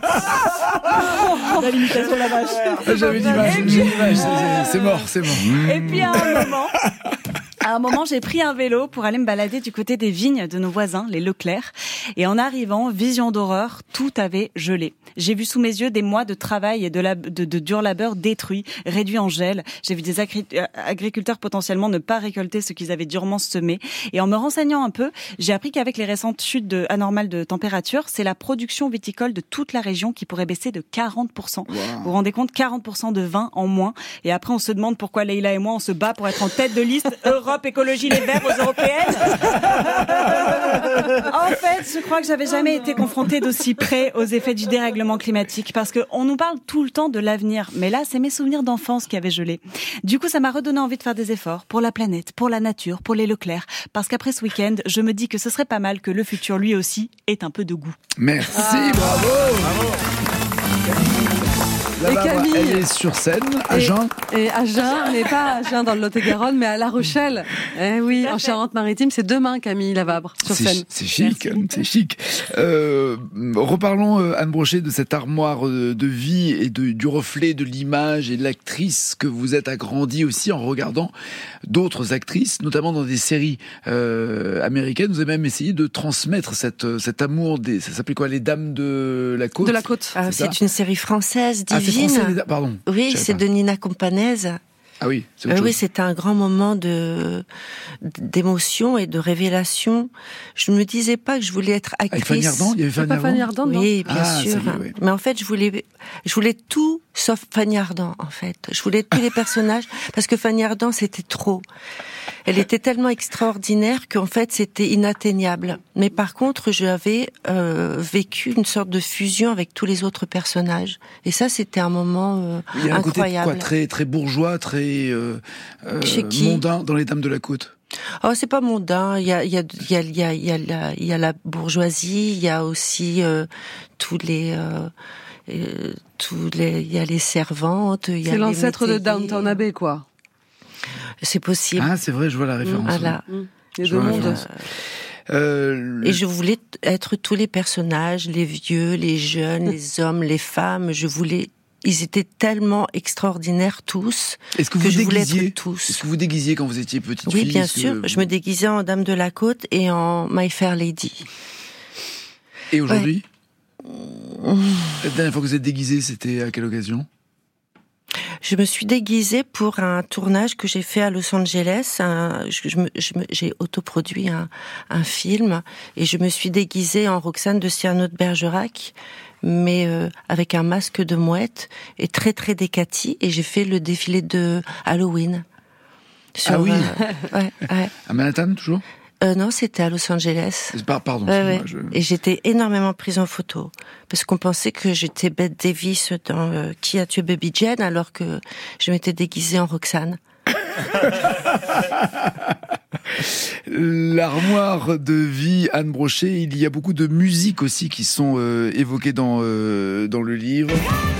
La limitation de la vache. J'avais l'image, j'ai l'image. C'est, c'est mort, c'est mort. Et puis à un moment. À un moment, j'ai pris un vélo pour aller me balader du côté des vignes de nos voisins, les Leclerc. Et en arrivant, vision d'horreur, tout avait gelé. J'ai vu sous mes yeux des mois de travail et de, la, de, de dur labeur détruits, réduits en gel. J'ai vu des agri- agriculteurs potentiellement ne pas récolter ce qu'ils avaient durement semé. Et en me renseignant un peu, j'ai appris qu'avec les récentes chutes de, anormales de température, c'est la production viticole de toute la région qui pourrait baisser de quarante pour cent. Wow. Vous vous rendez compte, quarante pour cent de vin en moins. Et après, on se demande pourquoi Leïla et moi, on se bat pour être en tête de liste Europe Écologie Les Verts aux européennes. En fait, je crois que j'avais jamais été confrontée d'aussi près aux effets du dérèglement climatique, parce que on nous parle tout le temps de l'avenir, mais là, c'est mes souvenirs d'enfance qui avaient gelé. Du coup, ça m'a redonné envie de faire des efforts pour la planète, pour la nature, pour les Leclerc, parce qu'après ce week-end, je me dis que ce serait pas mal que le futur, lui aussi, ait un peu de goût. Merci, ah. bravo, bravo. La et Barbara, Camille, elle est sur scène, à et, Agen. Et à Agen, mais pas à Agen dans le Lot-et-Garonne, mais à La Rochelle. Eh oui, en Charente-Maritime, c'est demain, Camille Lavabre, sur c'est, scène. C'est chic, Merci. c'est chic. Euh, reparlons, Anne Brochet, de cette armoire de vie et de, du reflet de l'image et de l'actrice que vous êtes agrandie aussi en regardant d'autres actrices, notamment dans des séries euh, américaines. Vous avez même essayé de transmettre cette, cet amour des, ça s'appelait quoi, les Dames de la Côte? De la Côte. Ah, c'est, c'est une série française, divine. Ah, c'est français, les... pardon. Oui, c'est pas. De Nina Companese. Ah oui, c'est euh, oui, c'était un grand moment de d'émotion et de révélation. Je ne me disais pas que je voulais être actrice. Avec Fanny Ardant, il y avait Fanny Ardant. Fanny Ardant, non? Oui, bien ah, sûr. Ça y est, oui. Mais en fait, je voulais, je voulais tout sauf Fanny Ardant. En fait, je voulais tous les personnages parce que Fanny Ardant, c'était trop. Elle était tellement extraordinaire qu'en fait, c'était inatteignable. Mais par contre, j'avais euh, vécu une sorte de fusion avec tous les autres personnages. Et ça, c'était un moment euh, il y a un incroyable. Côté quoi, très très bourgeois, très euh, euh, mondain dans les Dames de la Côte. Oh, c'est pas mondain. Il y a, il y a, il y a, il y a, il y a la, il y a la bourgeoisie. Il y a aussi euh, tous les. Euh, euh, tous les, il y a les servantes. Il y a c'est l'ancêtre métayers. de Downton Abbey, quoi. C'est possible. Ah, c'est vrai, je vois la référence. Voilà. Mmh. Il y a deux mondes. Euh, Et je voulais être tous les personnages, les vieux, les jeunes, les hommes, les femmes. Je voulais. Ils étaient tellement extraordinaires tous. Est-ce que, que vous je voulais déguisiez être tous. Est-ce que vous déguisiez quand vous étiez petite Oui, fille? bien Est-ce sûr. que... Je me déguisais en Dame de la Côte et en My Fair Lady. Et aujourd'hui? Ouais. La dernière fois que vous êtes déguisée, c'était à quelle occasion? Je me suis déguisée pour un tournage que j'ai fait à Los Angeles. Un, je, je me, je me, j'ai autoproduit un, un film et je me suis déguisée en Roxane de Cyrano de Bergerac, mais euh, avec un masque de mouette et très très décati. Et j'ai fait le défilé de Halloween. Sur, ah oui. Euh, ouais, ouais. À Manhattan toujours? Euh, non, c'était à Los Angeles. Pardon. Ouais, ouais. Je... Et j'étais énormément prise en photo parce qu'on pensait que j'étais Bette Davis dans euh, Qui a tué Baby Jane, alors que je m'étais déguisée en Roxane. L'armoire de vie, Anne Brochet, il y a beaucoup de musiques aussi qui sont euh, évoquées dans euh, dans le livre.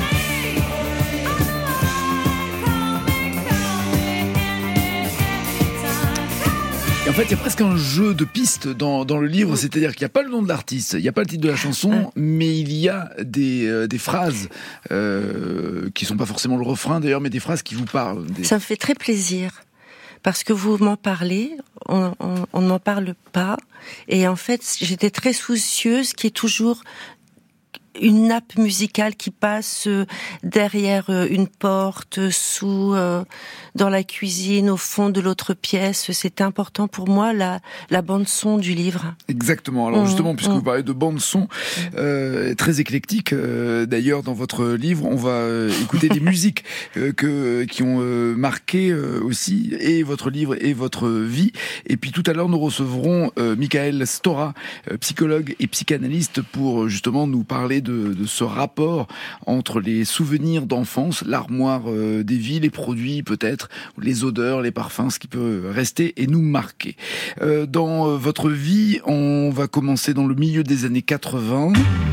En fait, il y a presque un jeu de pistes dans, dans le livre, c'est-à-dire qu'il n'y a pas le nom de l'artiste, il n'y a pas le titre de la chanson, mais il y a des, euh, des phrases euh, qui ne sont pas forcément le refrain d'ailleurs, mais des phrases qui vous parlent. Des... Ça me fait très plaisir, parce que vous m'en parlez, on, on, on ne m'en parle pas, et en fait, j'étais très soucieuse qu'il y ait toujours une nappe musicale qui passe derrière une porte, sous, euh, dans la cuisine, au fond de l'autre pièce. C'était important pour moi, la, la bande-son du livre. Exactement. Alors mmh, justement, puisque mmh. vous parlez de bande-son, euh, très éclectique, euh, d'ailleurs, dans votre livre, on va euh, écouter des musiques euh, que, qui ont euh, marqué euh, aussi et votre livre et votre vie. Et puis tout à l'heure, nous recevrons euh, Michael Stora, euh, psychologue et psychanalyste, pour justement nous parler de De, de ce rapport entre les souvenirs d'enfance, l'armoire euh, des vies, les produits peut-être, les odeurs, les parfums, ce qui peut rester et nous marquer. Euh, dans euh, votre vie, on va commencer dans le milieu des années quatre-vingts.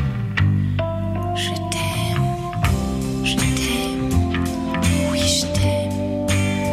Je t'aime, je t'aime, oui je t'aime.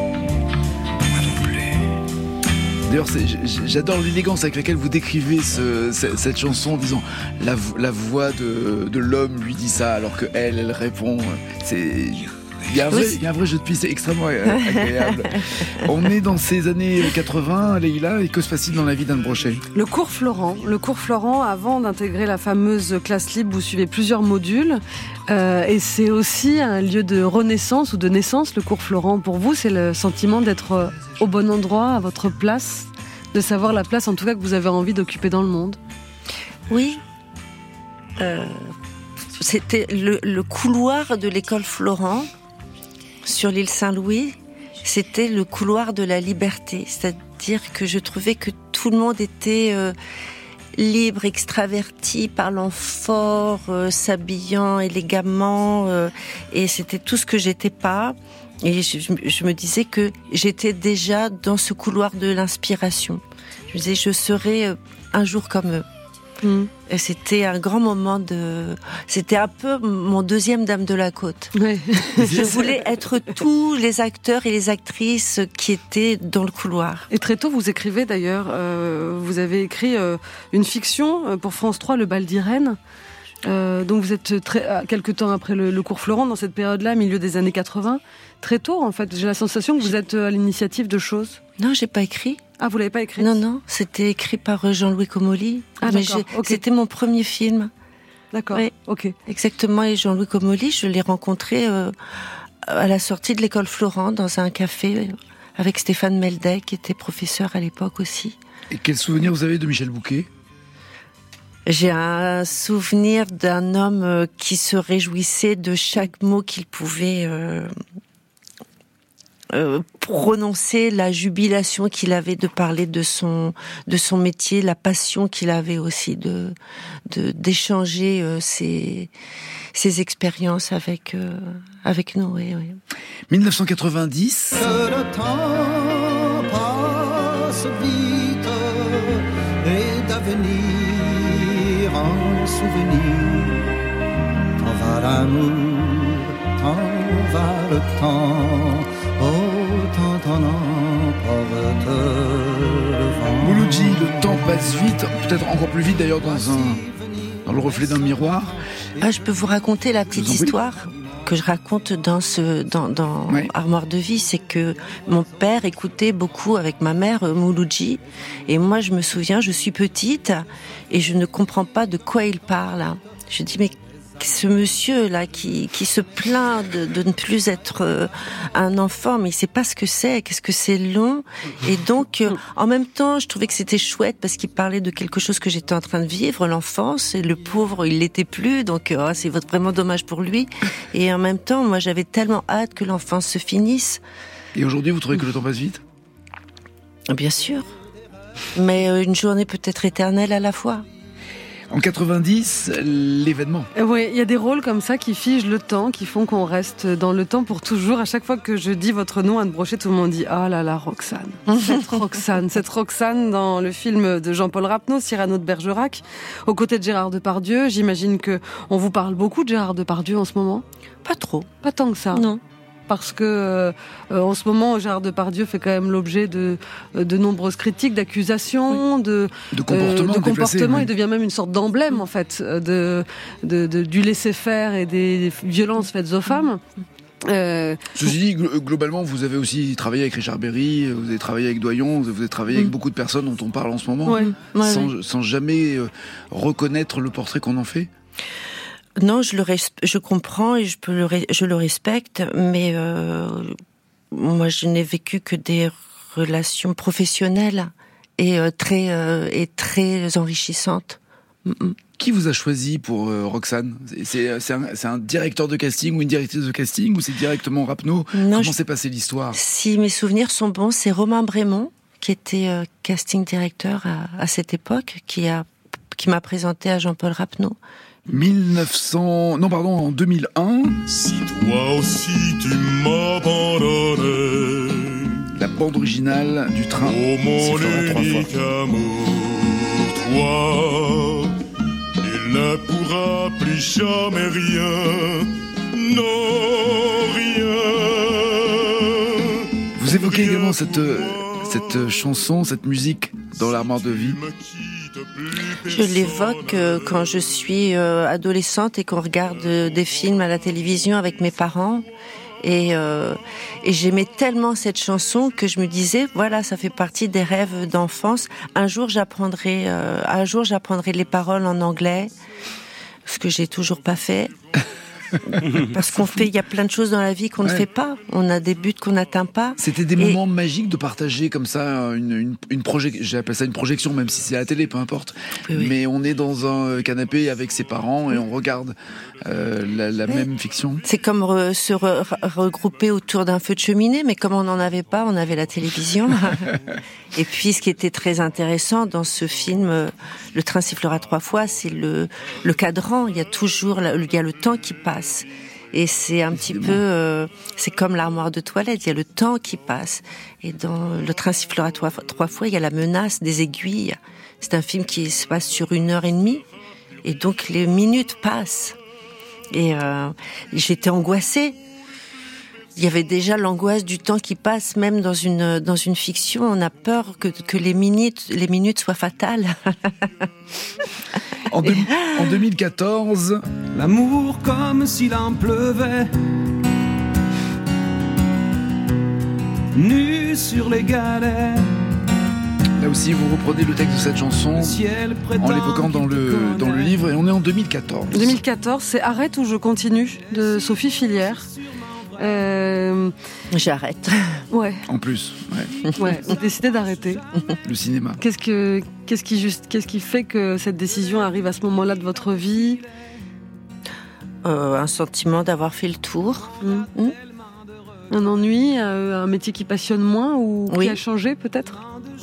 Moi non plus. D'ailleurs, c'est, j'adore l'élégance avec laquelle vous décrivez ce, cette chanson en disant la, la voix de, de l'homme lui dit ça alors que elle, elle répond. C'est, il y a un vrai, il y a un vrai jeu de piste extrêmement agréable. On est dans ces années quatre-vingts, Leïla, et que se passe-t-il dans la vie d'Anne Brochet? Le cours Florent. Le cours Florent, avant d'intégrer la fameuse classe libre, vous suivez plusieurs modules. Euh, et c'est aussi un lieu de renaissance ou de naissance, le cours Florent. Pour vous, c'est le sentiment d'être au bon endroit, à votre place, de savoir la place, en tout cas, que vous avez envie d'occuper dans le monde. Oui. Euh, c'était le, le couloir de l'école Florent, sur l'île Saint-Louis. C'était le couloir de la liberté. C'est-à-dire que je trouvais que tout le monde était... Euh, libre, extraverti, parlant fort, euh, s'habillant élégamment, euh, et c'était tout ce que j'étais pas. Et je, je me disais que j'étais déjà dans ce couloir de l'inspiration. Je me disais, je serai euh, un jour comme eux. Mmh. Et c'était un grand moment de... C'était un peu mon deuxième Dame de la Côte. Ouais. Je voulais être tous les acteurs et les actrices qui étaient dans le couloir. Et très tôt, vous écrivez d'ailleurs, euh, vous avez écrit euh, une fiction pour France trois, Le Bal d'Irène. Euh, donc vous êtes très, quelques temps après le, le cours Florent, dans cette période-là, milieu des années quatre-vingts. Très tôt, en fait, j'ai la sensation que vous êtes à l'initiative de choses. Non, j'ai pas écrit. Ah, vous l'avez pas écrit? Non, non, c'était écrit par Jean-Louis Comolli. Ah, mais d'accord. Okay. C'était mon premier film. D'accord. Oui, ok. Exactement. Et Jean-Louis Comolli, je l'ai rencontré euh, à la sortie de l'école Florent, dans un café, avec Stéphane Meldey, qui était professeur à l'époque aussi. Et quel souvenir vous avez de Michel Bouquet? J'ai un souvenir d'un homme qui se réjouissait de chaque mot qu'il pouvait euh, euh, prononcer, la jubilation qu'il avait de parler de son de son métier, la passion qu'il avait aussi de de d'échanger euh, ses ses expériences avec euh, avec nous. Oui, oui. dix-neuf cent quatre-vingt-dix. Que le temps passe vite et d'avenir en souvenir. T'en va l'amour, t'en va le temps. Oh, tant en emporte le vent. Mouloudji, le temps passe vite, peut-être encore plus vite d'ailleurs dans un dans le reflet d'un miroir. Ah, je peux vous raconter la petite histoire que je raconte dans ce dans, dans ouais. Armoire de vie, c'est que mon père écoutait beaucoup avec ma mère Mouloudji, et moi je me souviens, je suis petite et je ne comprends pas de quoi il parle. Je dis mais ce monsieur là qui qui se plaint de, de ne plus être euh, un enfant, mais il sait pas ce que c'est, qu'est-ce que c'est long. Et donc euh, en même temps, je trouvais que c'était chouette parce qu'il parlait de quelque chose que j'étais en train de vivre, l'enfance, et le pauvre, il l'était plus, donc oh, c'est vraiment dommage pour lui. Et en même temps, moi j'avais tellement hâte que l'enfance se finisse. Et aujourd'hui, vous trouvez que le temps passe vite ? Bien sûr. Mais euh, une journée peut être éternelle à la fois. En quatre-vingt-dix, l'événement. Oui, il y a des rôles comme ça qui figent le temps, qui font qu'on reste dans le temps pour toujours. À chaque fois que je dis votre nom, Anne Brochet, tout le monde dit « Ah là là, Roxane !» Cette Roxane, cette Roxane dans le film de Jean-Paul Rapneau, Cyrano de Bergerac, aux côtés de Gérard Depardieu. J'imagine que on vous parle beaucoup de Gérard Depardieu en ce moment ? Pas trop. Pas tant que ça. Non. Parce que euh, en ce moment, Gérard Depardieu fait quand même l'objet de, de nombreuses critiques, d'accusations, oui. de, de comportements. Euh, de comportements. Oui. Il devient même une sorte d'emblème, en fait, de, de, de, du laisser-faire et des violences faites aux femmes. Euh... Ceci dit, globalement, vous avez aussi travaillé avec Richard Berry, vous avez travaillé avec Doyon, vous avez travaillé mmh. avec beaucoup de personnes dont on parle en ce moment, ouais. Ouais, sans, ouais. sans jamais euh, reconnaître le portrait qu'on en fait. Non, je le res- je comprends et je peux le re- je le respecte, mais euh, moi je n'ai vécu que des relations professionnelles et euh, très euh, et très enrichissantes. Mm-mm. Qui vous a choisi pour euh, Roxane ? C'est, c'est, un, c'est un directeur de casting ou une directrice de casting, ou c'est directement Rapneau ? Non, Comment je... s'est passée l'histoire ? Si mes souvenirs sont bons, c'est Romain Brémond qui était euh, casting directeur à, à cette époque, qui a qui m'a présenté à Jean-Paul Rapneau. mille neuf cents... Non, pardon, en deux mille un. Si toi aussi tu m'abandonnais, la bande originale du train oh mon unique amour, toi, il ne pourra plus jamais rien, non rien. Vous évoquez également cette, cette chanson, cette musique dans l'Armoire de vie. Je l'évoque euh, quand je suis euh, adolescente et qu'on regarde euh, des films à la télévision avec mes parents. Et, euh, et j'aimais tellement cette chanson que je me disais, voilà, ça fait partie des rêves d'enfance. Un jour, j'apprendrai, euh, un jour, j'apprendrai les paroles en anglais, ce que j'ai toujours pas fait. Parce qu'on fait, il y a plein de choses dans la vie qu'on ouais. ne fait pas. On a des buts qu'on n'atteint pas. C'était des et... moments magiques de partager comme ça une, une, une projection. J'appelle ça une projection, même si c'est à la télé, peu importe. Oui, oui. Mais on est dans un canapé avec ses parents et on regarde euh, la, la oui. même fiction. C'est comme re, se re, regrouper autour d'un feu de cheminée, mais comme on n'en avait pas, on avait la télévision. Et puis, ce qui était très intéressant dans ce film, Le train sifflera trois fois, c'est le, le cadran. Il y a toujours, il y a le temps qui passe. Et c'est un petit peu, euh, c'est comme l'armoire de toilette, il y a le temps qui passe. Et dans Le train sifflera trois, trois fois, il y a la menace des aiguilles. C'est un film qui se passe sur une heure et demie. Et donc, les minutes passent. Et euh, j'étais angoissée. Il y avait déjà l'angoisse du temps qui passe, même dans une dans une fiction, on a peur que que les minutes les minutes soient fatales. en, de, en deux mille quatorze, l'amour comme s'il en pleuvait, nu sur les galets. Là aussi, vous reprenez le texte de cette chanson en l'évoquant dans le dans le livre, et on est en deux mille quatorze. deux mille quatorze, c'est Arrête ou je continue de Sophie Filière. Euh... J'arrête. Ouais. En plus, ouais. Ouais, vous décidez d'arrêter. Le cinéma. Qu'est-ce que, qu'est-ce qui juste, qu'est-ce qui fait que cette décision arrive à ce moment-là de votre vie ? euh, Un sentiment d'avoir fait le tour. Mmh. Mmh. Un ennui, un métier qui passionne moins ou oui. qui a changé peut-être ?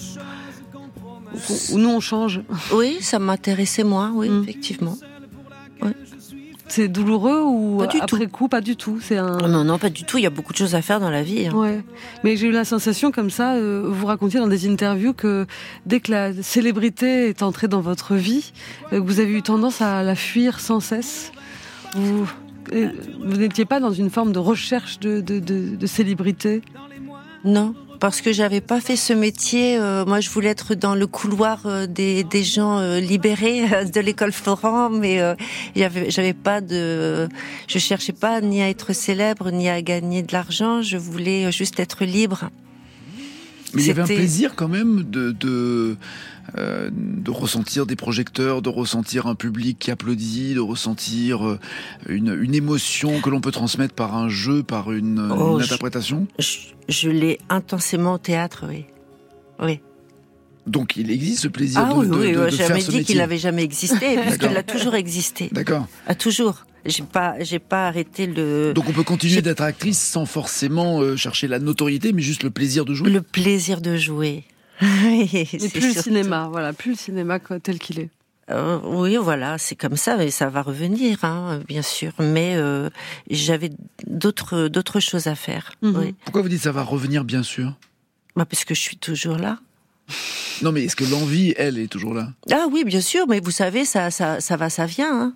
Ou nous on change ? Oui, ça m'intéressait moins, oui, mmh. effectivement. Ouais. C'est douloureux ou après tout. coup, pas du tout. C'est un... Non, non, pas du tout. Il y a beaucoup de choses à faire dans la vie. Hein. Ouais. Mais j'ai eu la sensation comme ça, euh, vous racontiez dans des interviews que dès que la célébrité est entrée dans votre vie, euh, vous avez eu tendance à la fuir sans cesse. Vous, euh, vous n'étiez pas dans une forme de recherche de, de, de, de célébrité ? Non, parce que j'avais pas fait ce métier. Euh, moi, je voulais être dans le couloir euh, des, des gens euh, libérés euh, de l'école Florent, mais euh, j'avais, j'avais pas de, je cherchais pas ni à être célèbre ni à gagner de l'argent. Je voulais juste être libre. Mais il y avait un C'était- plaisir quand même de de, euh, de ressentir des projecteurs, de ressentir un public qui applaudit, de ressentir euh, une, une émotion que l'on peut transmettre par un jeu, par une, Oh, une je- interprétation. Je, je l'ai intensément au théâtre, oui. Oui. Donc il existe ce plaisir Ah de, oui, de, oui, de, ouais, de j'ai faire jamais ce dit métier. qu'il n'avait jamais existé, puisqu'il D'accord. a toujours existé. D'accord. Ah, toujours. J'ai pas, j'ai pas arrêté le. Donc on peut continuer d'être actrice sans forcément euh, chercher la notoriété, mais juste le plaisir de jouer. Le plaisir de jouer. Oui, Et c'est plus le surtout- cinéma, voilà, plus le cinéma quoi, tel qu'il est. Euh, oui, voilà, c'est comme ça, et ça va revenir, hein, bien sûr. Mais euh, j'avais d'autres, d'autres choses à faire. Mhm. Oui. Pourquoi vous dites ça va revenir, bien sûr? Bah, parce que je suis toujours là. Non, mais est-ce que l'envie, elle, est toujours là? Ah oui, bien sûr, mais vous savez, ça, ça, ça va, ça vient. Hein.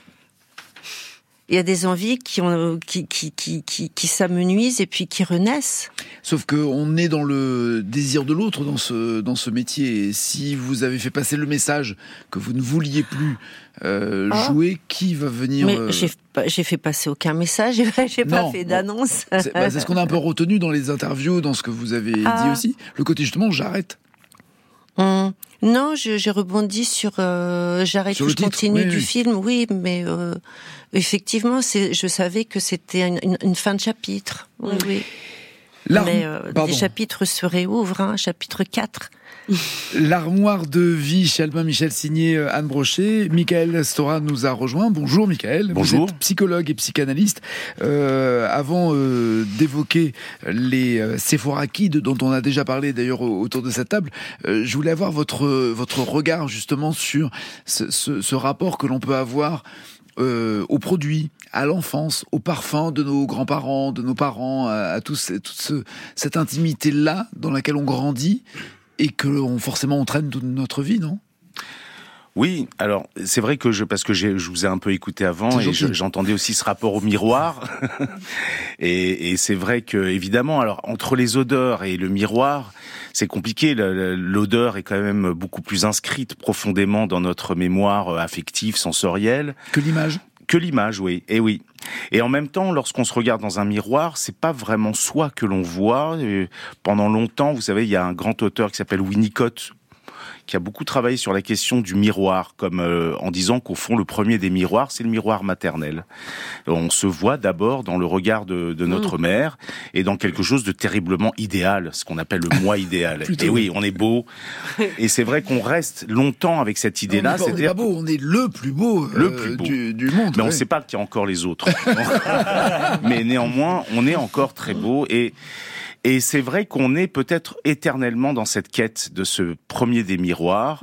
Il y a des envies qui, ont, qui, qui, qui, qui, qui s'amenuisent et puis qui renaissent. Sauf que on est dans le désir de l'autre dans ce dans ce métier. Et si vous avez fait passer le message que vous ne vouliez plus euh, Ah. jouer, qui va venir Mais euh, j'ai, pas- j'ai fait passer aucun message, j'ai, j'ai pas Non, fait bon. d'annonce. C'est bah, c'est ce qu'on a un peu retenu dans les interviews, dans ce que vous avez Ah. dit aussi. Le côté justement, j'arrête. Hum, Non, je- j'ai rebondi sur euh, j'arrête Sur ou le je titre, continue oui, du oui. film, oui, mais euh, effectivement, c'est, je savais que c'était une, une- une fin de chapitre. Oui, oui. L'arme- Mais euh, Pardon. des chapitres se réouvrent, hein, chapitre quatre. L'armoire de vie chez Albin Michel, signé euh, Anne Brochet. Michael Stora nous a rejoint. Bonjour Michael. Bonjour. Vous êtes psychologue et psychanalyste. Euh, avant euh, d'évoquer les euh, séphorakides dont on a déjà parlé d'ailleurs au- autour de cette table, euh, je voulais avoir votre, votre regard justement sur ce, ce, ce rapport que l'on peut avoir Euh, aux produits, à l'enfance, aux parfums de nos grands-parents, de nos parents, à, à tout ce- toute ce, cette intimité-là dans laquelle on grandit et que on, forcément on traîne toute notre vie, non? Oui, alors c'est vrai que je parce que j'ai, je vous ai un peu écouté avant C'est et gentil. je- j'entendais aussi ce rapport au miroir et, et c'est vrai que évidemment alors entre les odeurs et le miroir c'est compliqué. Le- le- L'odeur est quand même beaucoup plus inscrite profondément dans notre mémoire euh, affective, sensorielle que l'image. Que l'image, oui. Et oui. Et en même temps, lorsqu'on se regarde dans un miroir, c'est pas vraiment soi que l'on voit. Et pendant longtemps, vous savez, il y a un grand auteur qui s'appelle Winnicott qui a beaucoup travaillé sur la question du miroir, comme euh, en disant qu'au fond, le premier des miroirs, c'est le miroir maternel. On se voit d'abord dans le regard de, de notre Mmh. mère et dans quelque chose de terriblement idéal, ce qu'on appelle le moi idéal. Plutôt. Et oui, on est beau. Et c'est vrai qu'on reste longtemps avec cette idée-là. on n'est pas, on n'est c'est-à-dire pas beau, on est le plus beau, le euh, plus beau Du, du monde. Mais on ouais. ne sait pas qu'il y a encore les autres. Mais néanmoins, on est encore très beau et et c'est vrai qu'on est peut-être éternellement dans cette quête de ce premier des miroirs.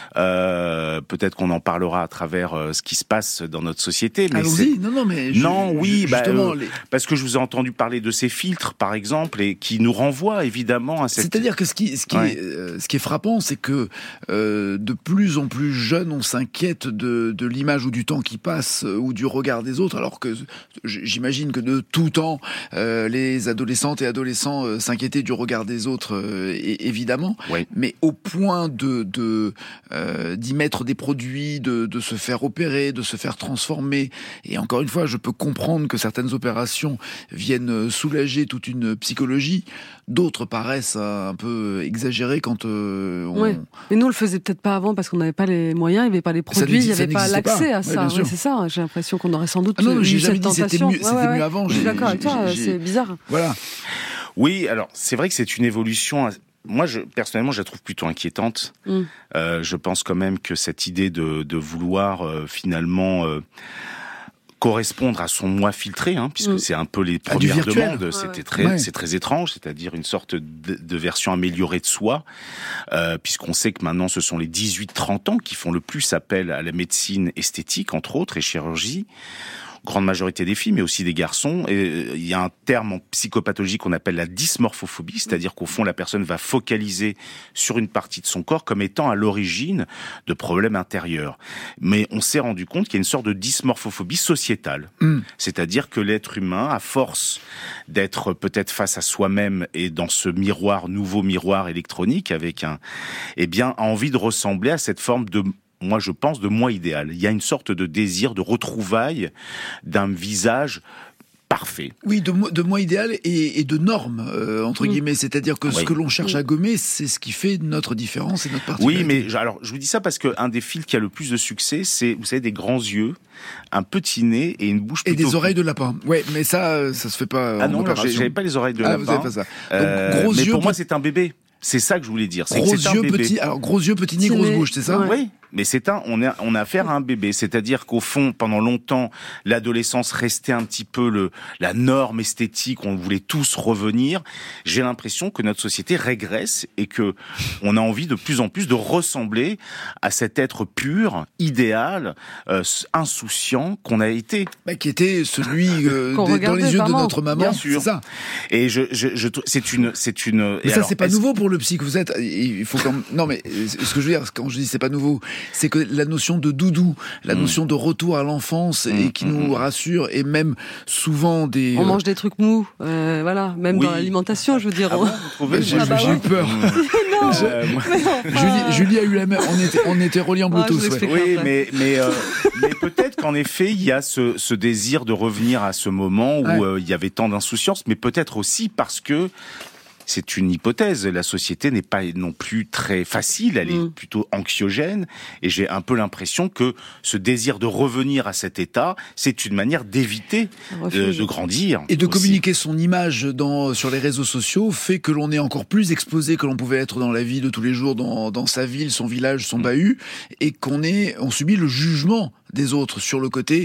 Euh, peut-être qu'on en parlera à travers euh, ce qui se passe dans notre société. Mais Allons-y. c'est- Non, non, mais je- non, oui, je- bah, justement, euh, les- parce que je vous ai entendu parler de ces filtres, par exemple, et qui nous renvoient évidemment à cette. C'est-à-dire que ce qui, ce qui, Ouais. est, euh, ce qui est frappant, c'est que euh, de plus en plus jeunes, on s'inquiète de, de l'image ou du temps qui passe euh, ou du regard des autres, alors que j- j'imagine que de tout temps, euh, les adolescentes et adolescents euh, s'inquiétaient du regard des autres, euh, et, évidemment. Oui. Mais au point de de euh, d'y mettre des produits, de, de se faire opérer, de se faire transformer. Et encore une fois, je peux comprendre que certaines opérations viennent soulager toute une psychologie. D'autres paraissent un peu exagérées quand euh, on... Ouais. Mais nous, on le faisait peut-être pas avant parce qu'on n'avait pas les moyens, il n'y avait pas les Ça produits, il n'y n'existe- ça avait pas n'existait l'accès pas. à Ouais, ça. bien Ouais, sûr. c'est ça. J'ai l'impression qu'on aurait sans doute Ah non, eu j'ai cette jamais dit c'était tentation. mieux- c'était Ouais, ouais, mieux ouais. avant. Je suis J'ai- d'accord avec j'ai- toi. j'ai- C'est bizarre. Voilà. Oui, alors c'est vrai que c'est une évolution. Moi, je, personnellement, je la trouve plutôt inquiétante. Mm. Euh, je pense quand même que cette idée de, de vouloir euh, finalement euh, correspondre à son moi filtré, hein, puisque Mm. c'est un peu les Ah, du premières virtuel. demandes. Ouais, C'était ouais. très, Ouais. c'est très étrange, c'est-à-dire une sorte de, de version améliorée de soi, euh, puisqu'on sait que maintenant ce sont les dix-huit trente ans qui font le plus appel à la médecine esthétique, entre autres, et chirurgie. grande majorité des filles, mais aussi des garçons. Et il y a un terme en psychopathologie qu'on appelle la dysmorphophobie, c'est-à-dire qu'au fond, la personne va focaliser sur une partie de son corps comme étant à l'origine de problèmes intérieurs. Mais on s'est rendu compte qu'il y a une sorte de dysmorphophobie sociétale. Mm. C'est-à-dire que l'être humain, à force d'être peut-être face à soi-même et dans ce miroir, nouveau miroir électronique avec un, eh bien, a envie de ressembler à cette forme de, moi je pense, de moi idéal. Il y a une sorte de désir de retrouvaille d'un visage parfait. Oui, de, de moi idéal et, et de normes, euh, entre mmh. guillemets. C'est-à-dire que oui. ce que l'on cherche à gommer, c'est ce qui fait notre différence et notre particularité. Oui, mais alors, je vous dis ça parce qu'un des films qui a le plus de succès, c'est, vous savez, des grands yeux, un petit nez et une bouche plutôt... Et des oreilles de lapin. Ouais, mais ça, ça se fait pas ah en non, opération. J'avais pas les oreilles de ah, lapin. Vous avez pas ça. Donc, euh, gros mais yeux, pour moi, pe... c'est un bébé. C'est ça que je voulais dire. C'est gros que c'est yeux, un bébé. petit, alors gros yeux, petit nez, grosse bouche, c'est ça? Ouais. Oui. Mais c'est un, on a, on a affaire à un bébé. C'est-à-dire qu'au fond, pendant longtemps, l'adolescence restait un petit peu le, la norme esthétique. On voulait tous revenir. J'ai l'impression que notre société régresse et que on a envie de plus en plus de ressembler à cet être pur, idéal, euh, insouciant qu'on a été. Bah, qui était celui euh, des, dans les yeux de notre maman. Bien sûr. C'est ça. Et je, je, je, c'est une, c'est une. Mais ça, alors, c'est pas nouveau pour le psy que vous êtes. Il faut quand même... Non, mais ce que je veux dire, quand je dis c'est pas nouveau, c'est que la notion de doudou, la mmh. notion de retour à l'enfance mmh. et qui nous mmh. rassure, et même souvent des... On euh... mange des trucs mous, euh, voilà, même oui. dans l'alimentation, je veux dire. Ah on... bon, vous trouvez j'ai, ah bah j'ai ouais. eu peur. non, euh, moi... Julie, Julie a eu la même, on était, on était reliés en Bluetooth. Ah, ouais. Oui, mais, mais, euh, mais peut-être qu'en effet, il y a ce, ce désir de revenir à ce moment où ouais. euh, il y avait tant d'insouciance, mais peut-être aussi parce que c'est une hypothèse. La société n'est pas non plus très facile, elle est mmh. plutôt anxiogène, et j'ai un peu l'impression que ce désir de revenir à cet état, c'est une manière d'éviter de, de grandir. Et de aussi. communiquer son image dans, sur les réseaux sociaux fait que l'on est encore plus exposé que l'on pouvait être dans la vie de tous les jours, dans, dans sa ville, son village, son mmh. bahut, et qu'on est, on subit le jugement des autres sur le côté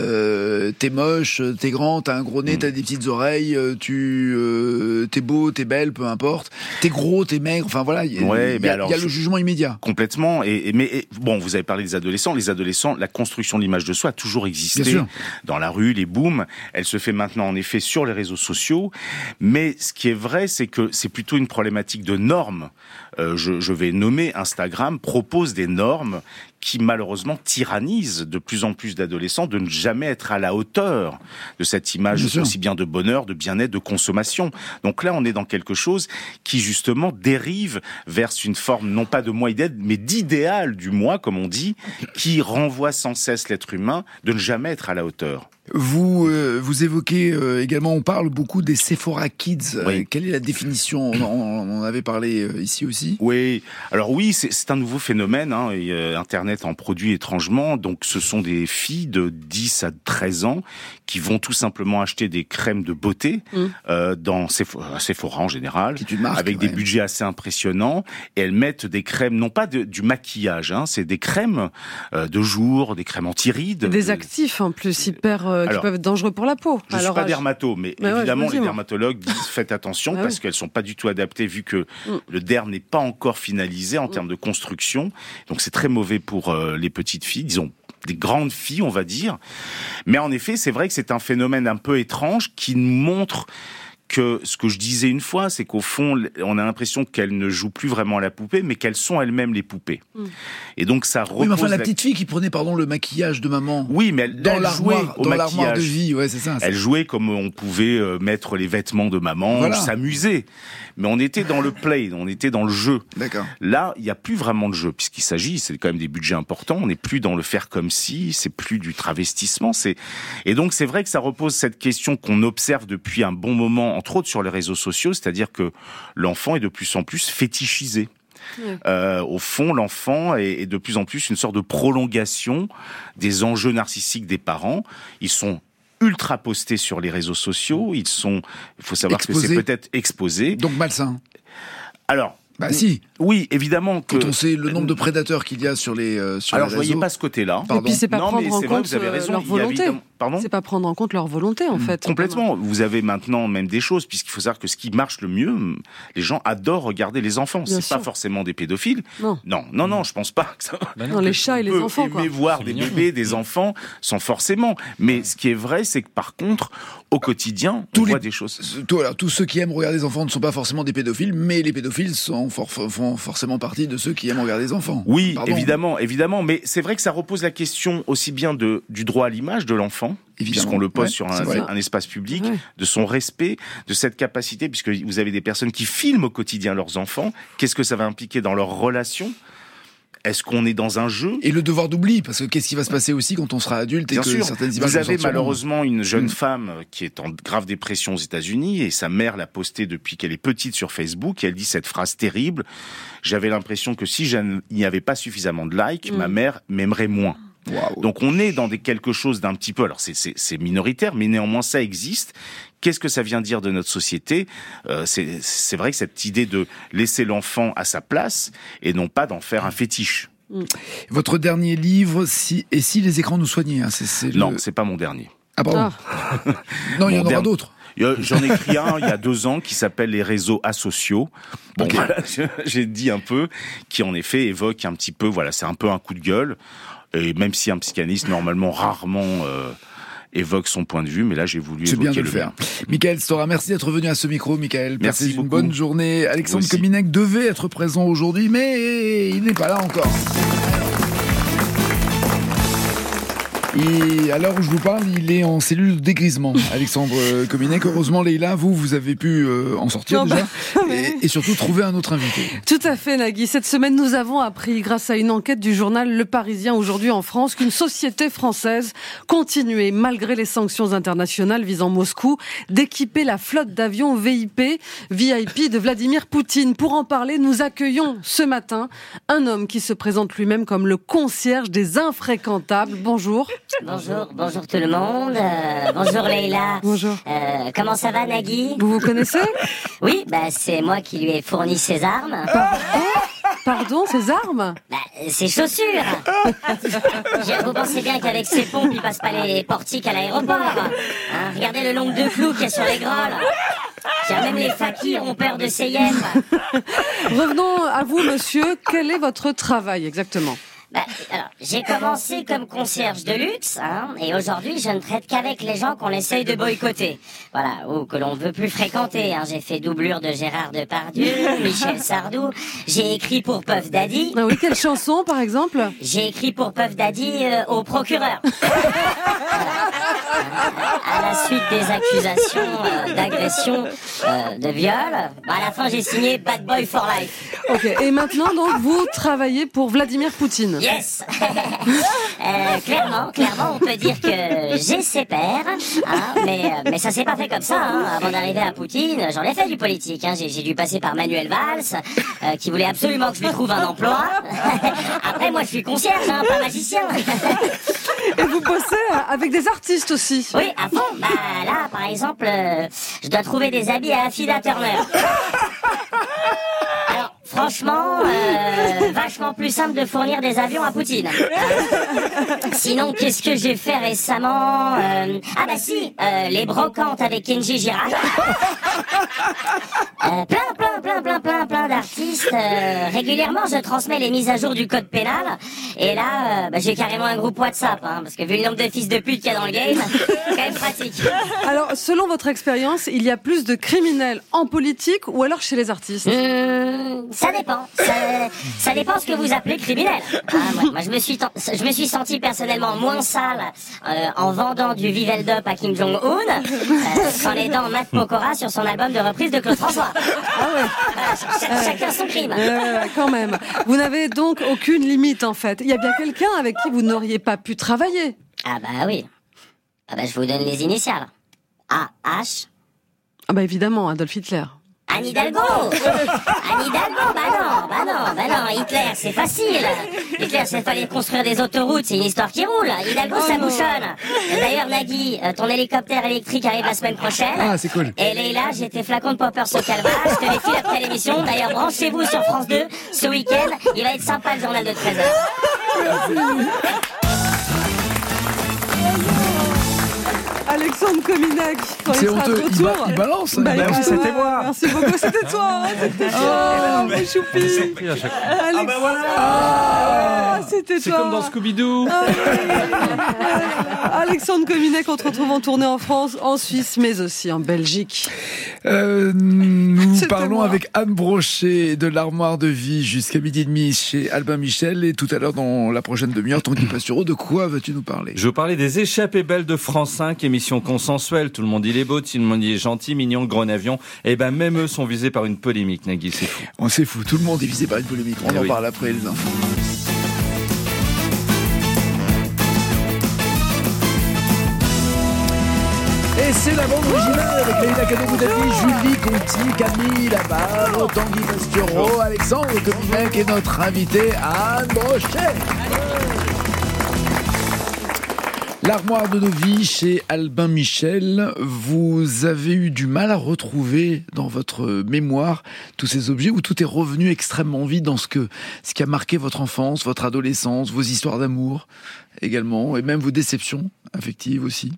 euh, t'es moche, t'es grand, t'as un gros nez, mmh. t'as des petites oreilles, tu euh, t'es beau, t'es belle, peu importe, t'es gros, t'es maigre, enfin voilà, il ouais, y, y, y a le jugement immédiat. Complètement. Et, et mais et, bon, vous avez parlé des adolescents. Les adolescents, la construction de l'image de soi a toujours existé dans la rue, les booms. Elle se fait maintenant en effet sur les réseaux sociaux. Mais ce qui est vrai, c'est que c'est plutôt une problématique de normes. Euh, je, je vais nommer Instagram propose des normes qui malheureusement tyrannisent de plus en plus d'adolescents de ne jamais être à la hauteur de cette image bien aussi bien de bonheur, de bien-être, de consommation. Donc là, on est dans quelque chose qui justement dérive vers une forme non pas de moi idéal, mais d'idéal du moi, comme on dit, qui renvoie sans cesse l'être humain de ne jamais être à la hauteur. Vous euh, vous évoquez euh, également, on parle beaucoup des Sephora Kids. Oui. Euh, quelle est la définition? on, on en avait parlé euh, ici aussi. Oui, alors oui, c'est, c'est un nouveau phénomène. Hein, et, euh, Internet en produit étrangement. Donc ce sont des filles de dix à treize ans qui vont tout simplement acheter des crèmes de beauté mmh. euh, dans Sephora, Sephora en général, marque, avec ouais. des budgets assez impressionnants. Et elles mettent des crèmes, non pas de, du maquillage, hein, c'est des crèmes euh, de jour, des crèmes anti-rides. Des actifs en plus hyper... Euh, qui Alors, peuvent être dangereux pour la peau. Je ne suis pas dermato, mais, mais évidemment, ouais, les dermatologues disent faites attention ah, parce oui. qu'elles ne sont pas du tout adaptées vu que mm. le derme n'est pas encore finalisé en mm. termes de construction. Donc c'est très mauvais pour euh, les petites filles, disons des grandes filles, on va dire. Mais en effet, c'est vrai que c'est un phénomène un peu étrange qui nous montre que ce que je disais une fois, c'est qu'au fond, on a l'impression qu'elles ne jouent plus vraiment la poupée, mais qu'elles sont elles-mêmes les poupées. Mmh. Et donc ça repose... Oui, mais enfin, la petite fille qui prenait, pardon, le maquillage de maman. Oui, mais elle, dans elle l'armoire, jouait au dans maquillage. L'armoire de vie, ouais, c'est ça. C'est... Elle jouait comme on pouvait euh, mettre les vêtements de maman, voilà. S'amuser. Mais on était dans le play, on était dans le jeu. D'accord. Là, il n'y a plus vraiment de jeu, puisqu'il s'agit, c'est quand même des budgets importants, on n'est plus dans le faire comme si, c'est plus du travestissement. C'est... Et donc c'est vrai que ça repose cette question qu'on observe depuis un bon moment, entre autres sur les réseaux sociaux, c'est-à-dire que l'enfant est de plus en plus fétichisé. Oui. Euh, au fond, l'enfant est, est de plus en plus une sorte de prolongation des enjeux narcissiques des parents. Ils sont ultra postés sur les réseaux sociaux, ils sont, il faut savoir exposé. Que c'est peut-être exposé. Donc malsain. Alors... Bah si. Oui, évidemment que... Quand on sait le nombre de prédateurs qu'il y a sur les euh, sur Alors les je voyais pas ce côté-là. Pardon. Et puis c'est pas non, prendre mais en c'est compte vrai, vous avez raison, leur volonté. Pardon ? C'est pas prendre en compte leur volonté, en fait. Complètement. Vous avez maintenant même des choses, puisqu'il faut savoir que ce qui marche le mieux, les gens adorent regarder les enfants. Bien c'est sûr. Pas forcément des pédophiles. Non. Non, non, non, je pense pas que ça. Ben non, non, les chats et les enfants, quoi. Mais voir des bébés, des enfants, sans forcément. Mais ce qui est vrai, c'est que par contre, au quotidien, on tous voit les, des choses. Tout, alors, tous ceux qui aiment regarder des enfants ne sont pas forcément des pédophiles, mais les pédophiles sont for- font forcément partie de ceux qui aiment regarder des enfants. Oui, Pardon. évidemment, évidemment. Mais c'est vrai que ça repose la question aussi bien de, du droit à l'image de l'enfant, évidemment. Puisqu'on le pose ouais, sur un, un espace public, ouais. de son respect, de cette capacité, puisque vous avez des personnes qui filment au quotidien leurs enfants. Qu'est-ce que ça va impliquer dans leur relation ? Est-ce qu'on est dans un jeu ? Et le devoir d'oubli, parce que qu'est-ce qui va se passer aussi quand on sera adulte et Bien que sûr. certaines images Vous avez sortiront. malheureusement une jeune mmh. femme qui est en grave dépression aux États-Unis et sa mère l'a postée depuis qu'elle est petite sur Facebook et elle dit cette phrase terrible. J'avais l'impression que si je n'y avais pas suffisamment de likes, mmh. ma mère m'aimerait moins. Wow. Donc on est dans des quelque chose d'un petit peu, alors c'est, c'est, c'est minoritaire, mais néanmoins ça existe. Qu'est-ce que ça vient dire de notre société ? euh, c'est, c'est vrai que cette idée de laisser l'enfant à sa place et non pas d'en faire un fétiche. Mmh. Votre dernier livre, si, et si les écrans nous soignaient, hein, c'est, c'est le... Non, c'est pas mon dernier. Ah pardon. Ah. Non, il y en aura der... d'autres. J'en ai écrit un il y a deux ans qui s'appelle Les réseaux asociaux. Bon, okay. Voilà, j'ai dit un peu, qui en effet évoque un petit peu, voilà, c'est un peu un coup de gueule. Et même si un psychanalyste, normalement, rarement euh, évoque son point de vue, mais là, j'ai voulu c'est évoquer bien de le le faire. Michael Stora, merci d'être venu à ce micro, Michael. Merci Passez beaucoup. une bonne journée. Alexandre Kominec devait être présent aujourd'hui, mais il n'est pas là encore. Et à l'heure où je vous parle, il est en cellule de dégrisement, Alexandre Kominec. Heureusement, Leïla, vous, vous avez pu euh, en sortir non, déjà bah, et, et surtout trouver un autre invité. Tout à fait, Nagui. Cette semaine, nous avons appris, grâce à une enquête du journal Le Parisien aujourd'hui en France, qu'une société française continuait, malgré les sanctions internationales visant Moscou, d'équiper la flotte d'avions V I P, V I P de Vladimir Poutine. Pour en parler, nous accueillons ce matin un homme qui se présente lui-même comme le concierge des infréquentables. Bonjour. Bonjour, bonjour tout le monde. Euh, bonjour Leïla. Bonjour. Euh, comment ça va Nagui ? Vous vous connaissez ? Oui, bah c'est moi qui lui ai fourni ses armes. Pardon ? Pardon, ses armes ? Bah, ses chaussures. Vous pensez bien qu'avec ces pompes, il passe pas les portiques à l'aéroport. Hein, regardez le nombre de clous qu'il y a sur les grolles. Même les fakirs ont peur de ces yens. Revenons à vous, monsieur. Quel est votre travail exactement ? Bah, alors, j'ai commencé comme concierge de luxe, hein, et aujourd'hui, je ne traite qu'avec les gens qu'on essaye de boycotter. Voilà, ou que l'on veut plus fréquenter, hein. J'ai fait doublure de Gérard Depardieu, Michel Sardou, j'ai écrit pour Puff Daddy. Ah oui, quelle chanson, par exemple ? J'ai écrit pour Puff Daddy euh, au procureur. À la suite des accusations euh, d'agression, euh, de viol, bah, à la fin, j'ai signé Bad Boy for Life. Ok, et maintenant, donc, vous travaillez pour Vladimir Poutine. Yes. euh, Clairement, clairement, on peut dire que j'ai ses pairs, hein, mais, mais ça s'est pas fait comme ça. Hein. Avant d'arriver à Poutine, j'en ai fait du politique. Hein. J'ai, j'ai dû passer par Manuel Valls, euh, qui voulait absolument que je lui trouve un emploi. Après, moi, je suis concierge, hein, pas magicien. Et vous bossez avec des artistes aussi. Oui, à fond. Bah là, par exemple, euh, je dois trouver des habits à Affida Turner. Alors, franchement, euh, vachement plus simple de fournir des avions à Poutine. Euh, sinon, qu'est-ce que j'ai fait récemment euh, Ah bah si, euh, les brocantes avec Kenji Girac. Euh, plein, plein, plein, plein, plein, plein d'artistes. Euh, régulièrement, je transmets les mises à jour du code pénal. Et là, euh, bah, j'ai carrément un groupe WhatsApp, hein, parce que vu le nombre de fils de pute qu'il y a dans le game, c'est quand même pratique. Alors, selon votre expérience, il y a plus de criminels en politique ou alors chez les artistes ? Mmh, ça dépend. Ça, ça dépend ce que vous appelez criminel. Ah, moi, moi, je me suis, je me suis senti personnellement moins sale euh, en vendant du Viveldop à Kim Jong-un euh, qu'en aidant Matt Pokora sur son album de reprise de Claude François. Ah ouais. Ch- ch- chacun son crime. Euh, quand même. Vous n'avez donc aucune limite en fait. Il y a bien quelqu'un avec qui vous n'auriez pas pu travailler. Ah bah oui. Ah bah je vous donne les initiales. A H. Ah bah évidemment, Adolf Hitler. Anne Hidalgo. Anne Hidalgo, bah non, bah non, bah non, Hitler, c'est facile. Hitler, c'est fallait construire des autoroutes, c'est une histoire qui roule. Hidalgo, ça bouchonne. D'ailleurs, Nagui, ton hélicoptère électrique arrive la semaine prochaine. Ah, c'est cool. Et Leïla, j'ai tes flacons de poppers au calva, je te les file après l'émission. D'ailleurs, branchez-vous sur France deux ce week-end. Il va être sympa le journal de treize heures. Alexandre Kominek, quand il C'est sera de honteux, il, retour. ba- il balance. Bah, il écoute, balance. ouais, merci beaucoup, c'était toi. hein, C'était toi. Oh, mon choupi. Alex- Ah bah voilà. Ah, c'était C'est toi. comme dans Scooby-Doo. Ah, oui. Alexandre Kominek, on te retrouve en tournée en France, en Suisse, mais aussi en Belgique. Euh, nous C'était parlons moi. avec Anne Brochet de l'Armoire de Vie jusqu'à midi et demi chez Albin Michel. Et tout à l'heure, dans la prochaine demi-heure, Tanguy Pastureau, de quoi vas-tu nous parler? Je veux parler des échappées belles de France cinq, émission consensuelle. Tout le monde il est beau, tout le monde il est gentil, mignon, gros avion. Et ben même eux sont visés par une polémique, Nagui, c'est fou. On s'est fou, tout le monde est visé par une polémique. On Eh en oui. parle après les infos. Et c'est la bande originale avec Leïla Kano-Boudadi, Julie Conti, Camille Labarre, Tanguy Pastureau, Alexandre Kominek et notre invité Anne Brochet. L'Armoire de nos vies chez Albin Michel, vous avez eu du mal à retrouver dans votre mémoire tous ces objets où tout est revenu extrêmement vite dans ce que ce qui a marqué votre enfance, votre adolescence, vos histoires d'amour également, et même vos déceptions affectives aussi.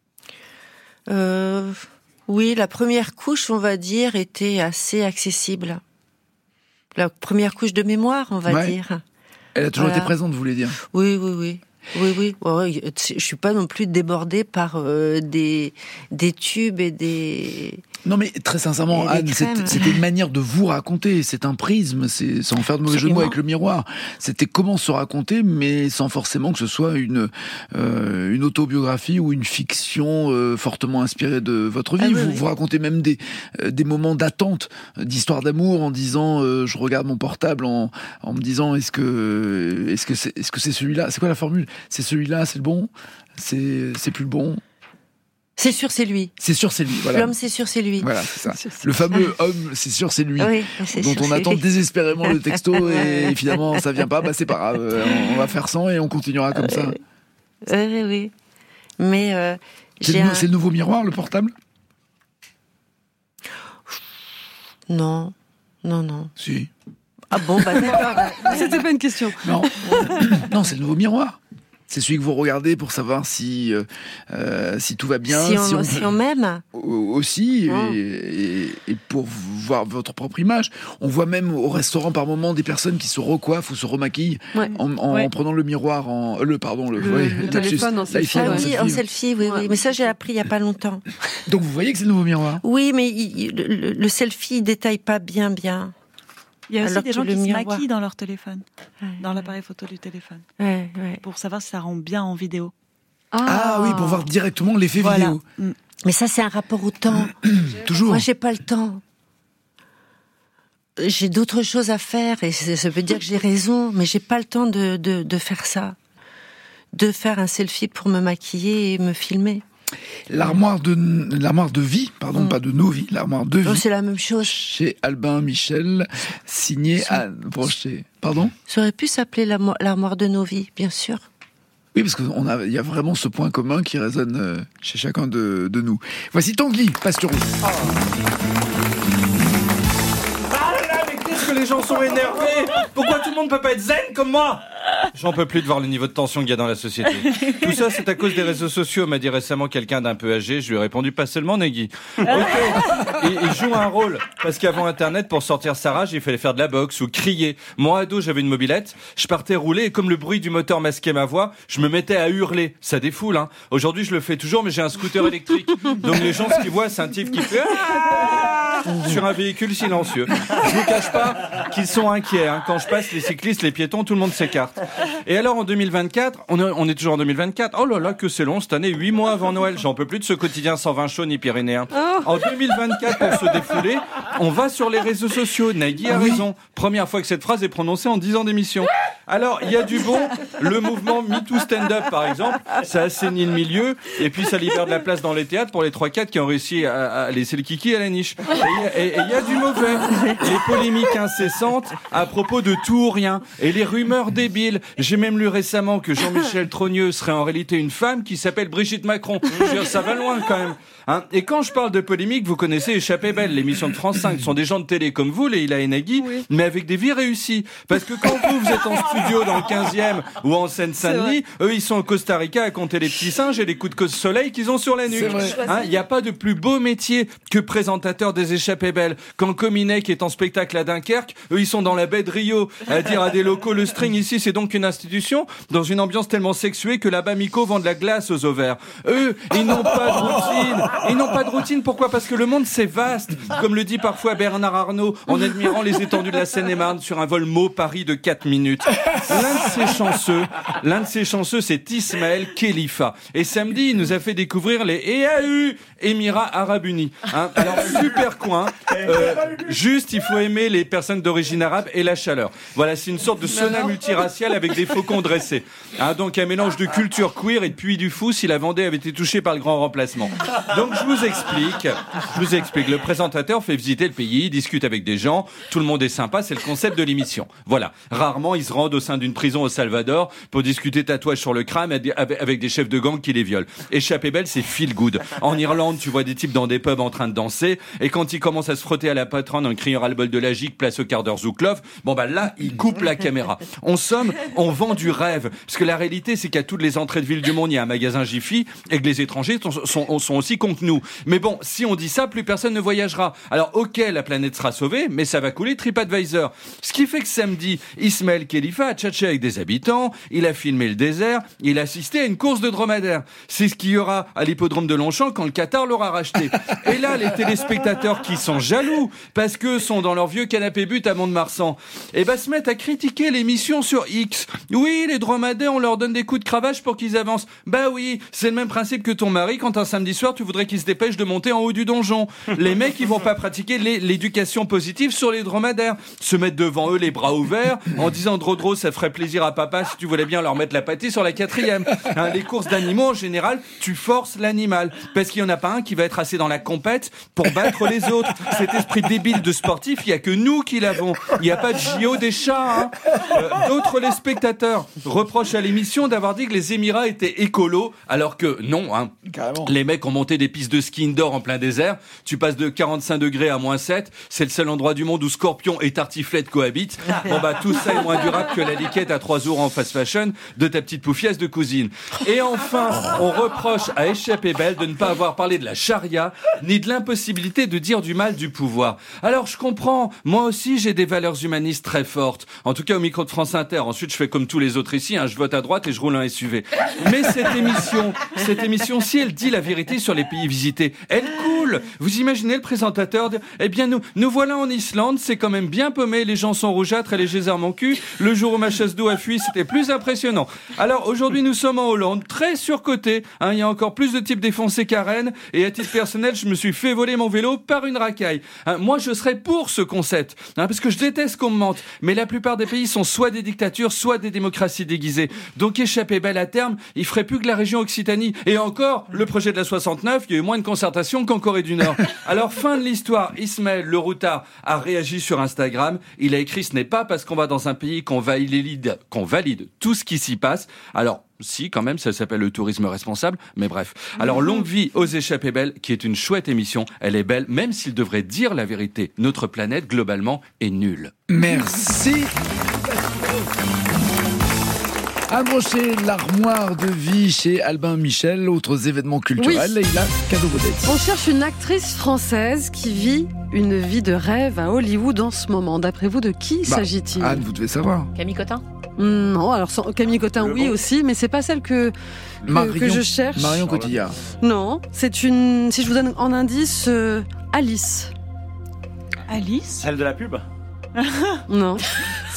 Euh, oui, la première couche, on va dire, était assez accessible. La première couche de mémoire, on va Ouais. dire. Elle a toujours Voilà. été présente, vous voulez dire? Oui, oui, oui. Oui, oui. Ouais, je suis pas non plus débordée par euh, des des tubes et des. Non mais très sincèrement, Et des Anne, crèmes. c'était c'était une manière de vous raconter. C'est un prisme, c'est sans faire de mauvais jeu de mots Absolument. avec le miroir. C'était comment se raconter, mais sans forcément que ce soit une euh, une autobiographie ou une fiction euh, fortement inspirée de votre vie. Ah oui, vous oui. vous racontez même des euh, des moments d'attente, euh, d'histoire d'amour, en disant euh, je regarde mon portable en en me disant est-ce que est-ce que c'est est-ce que c'est celui-là? C'est quoi la formule? C'est celui-là, c'est le bon? C'est c'est plus le bon? C'est sûr, c'est lui. C'est sûr, c'est lui. Voilà. L'homme, c'est sûr, c'est lui. Voilà, c'est ça. Le fameux homme, c'est sûr, c'est lui. Oui, c'est dont sûr, on c'est attend lui. désespérément le texto et finalement ça vient pas, bah c'est pas grave, euh, on, on va faire sans et on continuera comme ça. Oui, oui, oui. Mais euh, C'est j'ai le, nou- un... c'est le nouveau miroir, le portable? Non, non, non. Si. Ah bon, bah d'accord. C'était pas une question. Non, non, c'est le nouveau miroir. C'est celui que vous regardez pour savoir si euh, euh, si tout va bien, Si on, si on m'aime. au- aussi, Oh. et, et- et pour voir votre propre image. On voit même au restaurant par moment des personnes qui se recoiffent ou se remaquillent Ouais. en, en Ouais. prenant le miroir en le pardon le, Le- ouais, le lapsus. téléphone en Là, il selfie, faut Ah un ouais. oui, selfie. en selfie, oui, oui. Mais ça, j'ai appris il y a pas longtemps. Donc vous voyez que c'est le nouveau miroir. Oui, mais il- il- le, le selfie il détaille pas bien, bien. Il y a aussi Alors des que gens le qui se miroir- maquillent dans leur téléphone, Ouais, dans l'appareil photo du téléphone, ouais, ouais. pour savoir si ça rend bien en vidéo. Ah, oui, pour voir directement l'effet Voilà. vidéo. Mm. Mais ça, c'est un rapport au temps. Toujours. Moi, j'ai pas le temps. J'ai d'autres choses à faire et ça ça veut dire que j'ai raison, mais j'ai pas le temps de, de, de faire ça. De faire un selfie pour me maquiller et me filmer. L'armoire de l'armoire de vie, pardon, Mm. pas de nos vies, l'armoire de Non, vie. c'est la même chose. Chez Albin Michel, signé Anne Brochet. Pardon? Ça aurait pu s'appeler l'armo- l'armoire de nos vies, bien sûr. Oui, parce qu'il a, il y a vraiment ce point commun qui résonne euh, chez chacun de, de nous. Voici Tanguy Pastureau. Ah là, mais qu'est-ce que les gens sont énervés? Pourquoi tout le monde peut pas être zen comme moi? J'en peux plus de voir le niveau de tension qu'il y a dans la société. Tout ça, c'est à cause des réseaux sociaux, m'a dit récemment quelqu'un d'un peu âgé. Je lui ai répondu pas seulement, Nagui. Ok. Et il joue un rôle. Parce qu'avant Internet, pour sortir sa rage, il fallait faire de la boxe ou crier. Moi, ado, j'avais une mobilette. Je partais rouler et comme le bruit du moteur masquait ma voix, je me mettais à hurler. Ça défoule, hein. Aujourd'hui, je le fais toujours, mais j'ai un scooter électrique. Donc les gens, ce qu'ils voient, c'est un type qui fait ah sur un véhicule silencieux. Je vous cache pas qu'ils sont inquiets, hein. Quand je passe les cyclistes, les piétons, tout le monde s'écarte. Et alors en deux mille vingt-quatre, on est, on est toujours en deux mille vingt-quatre. Oh là là, que c'est long cette année, huit mois avant Noël. J'en peux plus de ce quotidien sans vin chaud ni pyrénéen. En deux mille vingt-quatre, pour se défouler, on va sur les réseaux sociaux. Nagui a raison. Première fois que cette phrase est prononcée en dix ans d'émission. Alors, il y a du bon. Le mouvement MeToo Stand-Up, par exemple, ça assainit le milieu. Et puis, ça libère de la place dans les théâtres pour les trois quatre qui ont réussi à, à laisser le kiki à la niche. Et Et il y a du mauvais. Les polémiques incessantes à propos de tout ou rien. Et les rumeurs débiles. J'ai même lu récemment que Jean-Michel Trogneux serait en réalité une femme qui s'appelle Brigitte Macron. Je veux dire, ça va loin quand même. Hein, et quand je parle de polémique, vous connaissez Échappée belle, l'émission de France cinq. Ce sont des gens de télé comme vous, Leïla et Nagui, oui. mais avec des vies réussies. Parce que quand vous, vous êtes en studio dans le quinzième ou en Seine-Saint-Denis, eux, ils sont au Costa Rica à compter les petits singes et les coups de soleil qu'ils ont sur la nuque. Il hein, n'y a pas de plus beau métier que présentateur des Échappées belles. Quand Cominet, qui est en spectacle à Dunkerque, eux, ils sont dans la baie de Rio à dire à des locaux, le string ici, c'est donc une institution dans une ambiance tellement sexuée que là-bas, Miko vend de la glace aux ovaires. Eux, ils n'ont pas de routine. Ils n'ont pas de routine. Pourquoi ? Parce que le monde, c'est vaste. Comme le dit parfois Bernard Arnault en admirant les étendues de la Seine-et-Marne sur un vol Meaux-Paris de quatre minutes. L'un de ces chanceux, l'un de ces chanceux, c'est Ismaël Khalifa. Et samedi, il nous a fait découvrir les E A U, Émirats Arabes Unis. Hein, alors, super coin. Euh, juste, il faut aimer les personnes d'origine arabe et la chaleur. Voilà, c'est une sorte de sauna multiracial avec des faucons dressés. Hein, donc, un mélange de culture queer et de Puy du Fou si la Vendée avait été touchée par le grand remplacement. Donc, je vous explique. Je vous explique. Le présentateur fait visiter le pays, il discute avec des gens. Tout le monde est sympa. C'est le concept de l'émission. Voilà. Rarement, ils se rendent au sein d'une prison au Salvador pour discuter tatouage sur le crâne avec des chefs de gang qui les violent. Échappée belle, c'est feel good. En Irlande, tu vois des types dans des pubs en train de danser, et quand ils commencent à se frotter à la patronne en criant ras-le-bol de la gigue, place au quart d'heure Zouklov, bon bah là, ils coupent la caméra. En somme, on vend du rêve. Parce que la réalité, c'est qu'à toutes les entrées de ville du monde, il y a un magasin Jiffy, et que les étrangers sont, sont, sont aussi cons que nous. Mais bon, si on dit ça, plus personne ne voyagera. Alors ok, la planète sera sauvée, mais ça va couler TripAdvisor. Ce qui fait que samedi, Ismaël Khalifa a tchatché avec des habitants, il a filmé le désert, il a assisté à une course de dromadaire. C'est ce qu'il y aura à l'hippodrome de Longchamp quand le Qatar l'aura racheté. Et là, les téléspectateurs qui sont jaloux parce qu'eux sont dans leur vieux canapé but à Mont-de-Marsan, et ben se mettent à critiquer l'émission sur X. Oui, les dromadaires, on leur donne des coups de cravache pour qu'ils avancent. Bah oui, c'est le même principe que ton mari quand un samedi soir tu voudrais qu'il se dépêche de monter en haut du donjon. Les mecs, ils vont pas pratiquer les, l'éducation positive sur les dromadaires, se mettre devant eux les bras ouverts en disant Drodro, ça ferait plaisir à papa si tu voulais bien leur mettre la pâtée sur la quatrième. Hein, les courses d'animaux en général, tu forces l'animal parce qu'il y en a pas un qui va être assez dans la compète pour battre les autres. Cet esprit débile de sportif, il y a que nous qui l'avons. Il n'y a pas de J O des chats. Hein. Euh, d'autres, les spectateurs, reprochent à l'émission d'avoir dit que les Émirats étaient écolos, alors que non. Hein. Les mecs ont monté des pistes de ski indoor en plein désert. Tu passes de quarante-cinq degrés à moins sept. C'est le seul endroit du monde où Scorpion et Tartiflette cohabitent. Bon bah tout ça est moins durable que la liquette à trois euros en fast fashion de ta petite poufiasse de cousine. Et enfin, on reproche à Échappée belle de ne pas avoir parlé de la charia, ni de l'impossibilité de dire du mal du pouvoir. Alors je comprends, moi aussi j'ai des valeurs humanistes très fortes. En tout cas au micro de France Inter. Ensuite je fais comme tous les autres ici, hein, je vote à droite et je roule un S U V. Mais cette émission, cette émission, si elle dit la vérité sur les pays visités, elle coule. Vous imaginez le présentateur dire, eh bien nous, nous voilà en Islande, c'est quand même bien paumé, les gens sont rougeâtres et les geysers mon cul. Le jour où ma chasse d'eau a fui, c'était plus impressionnant. Alors aujourd'hui nous sommes en Hollande, très surcoté, hein, il y a encore plus de types défoncés qu'à Rennes, et à titre personnel, je me suis fait voler mon vélo par une racaille. Hein, moi je serais pour ce concept, hein, parce que je déteste qu'on me mente, mais la plupart des pays sont soit des dictatures, soit des démocraties déguisées. Donc Échappée belle à terme, il ferait plus que la région Occitanie. Et encore, le projet de la soixante-neuf, il y a eu moins de concertation qu'en Corée du Nord. Alors fin de l'histoire, Ismaël le routard a réagi sur Instagram, il a écrit, ce n'est pas parce qu'on va dans un pays qu'on valide, qu'on valide tout ce qui s'y passe. Alors si, quand même, ça s'appelle le tourisme responsable, mais bref. Alors, longue vie aux Échappées belles, qui est une chouette émission. Elle est belle, même s'il devrait dire la vérité. Notre planète, globalement, est nulle. Merci. Abrocher l'armoire de vie chez Albin Michel, autres événements culturels. Oui. Et il a cadeau vedette. On cherche une actrice française qui vit une vie de rêve à Hollywood en ce moment. D'après vous, de qui bah, s'agit-il ? Anne, vous devez savoir. Camille Cotin ? Non, alors Camille Cotin, oui aussi, mais c'est pas celle que, que, Marion, que je cherche. Marion Cotillard. Non, c'est une. Si je vous donne en indice, euh, Alice. Alice ? Celle de la pub ? Non. Caglioni ?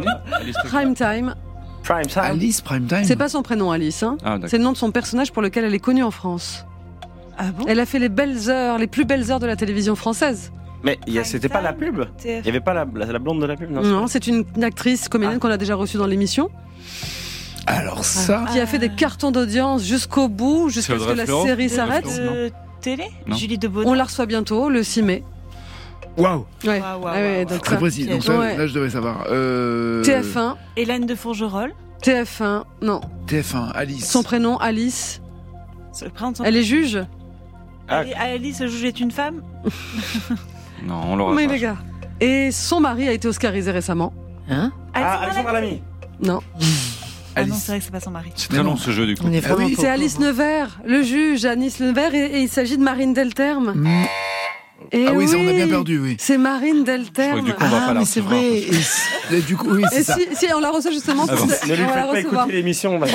Prime Time. Prime Time. Alice Prime Time. C'est pas son prénom, Alice. Hein. Ah, c'est le nom de son personnage pour lequel elle est connue en France. Ah bon ? Elle a fait les belles heures, les plus belles heures de la télévision française. Mais y a, c'était pas la pub ? Il n'y avait pas la, la, la blonde de la pub ? Non, non, c'est une, une actrice comédienne ah. qu'on a déjà reçue dans l'émission. Alors ça... Qui a fait des cartons d'audience jusqu'au bout, jusqu'à ce que la série s'arrête. De télé ? Non. Julie Debonnet. On la reçoit bientôt, le six mai. Waouh. Ouais. Waouh, waouh, Ah ouais, waouh, donc Très ça. précis. Donc ça, Ouais. là, je devrais savoir. Euh... T F un. Hélène de Fourgerolles. T F un, non. T F un, Alice. Son prénom, Alice. Se prendre son- Elle est juge. Ali- Alice, le juge est une femme. Non, on l'aura Mais pas. les gars. Et son mari a été oscarisé récemment. Hein Ah, Alexandra Lamy. Non. Ah non, c'est vrai que c'est pas son mari. C'est très long ce jeu du coup. On est Ah vraiment oui, pas C'est au Alice courant. Nevers, le juge, Alice Nevers, et, et il s'agit de Marine Delterme. Mm. Et Ah oui, ça, on a bien perdu, oui. C'est Marine Je crois Delterme. que du coup, on va Ah, pas la mais c'est recevoir, vrai. parce que- Et c'est- et du coup, oui, c'est Et ça. si, si, on la reçoit justement. Ah bon. c'est- Ne lui on va la faites pas recevoir. écouter l'émission. parce que-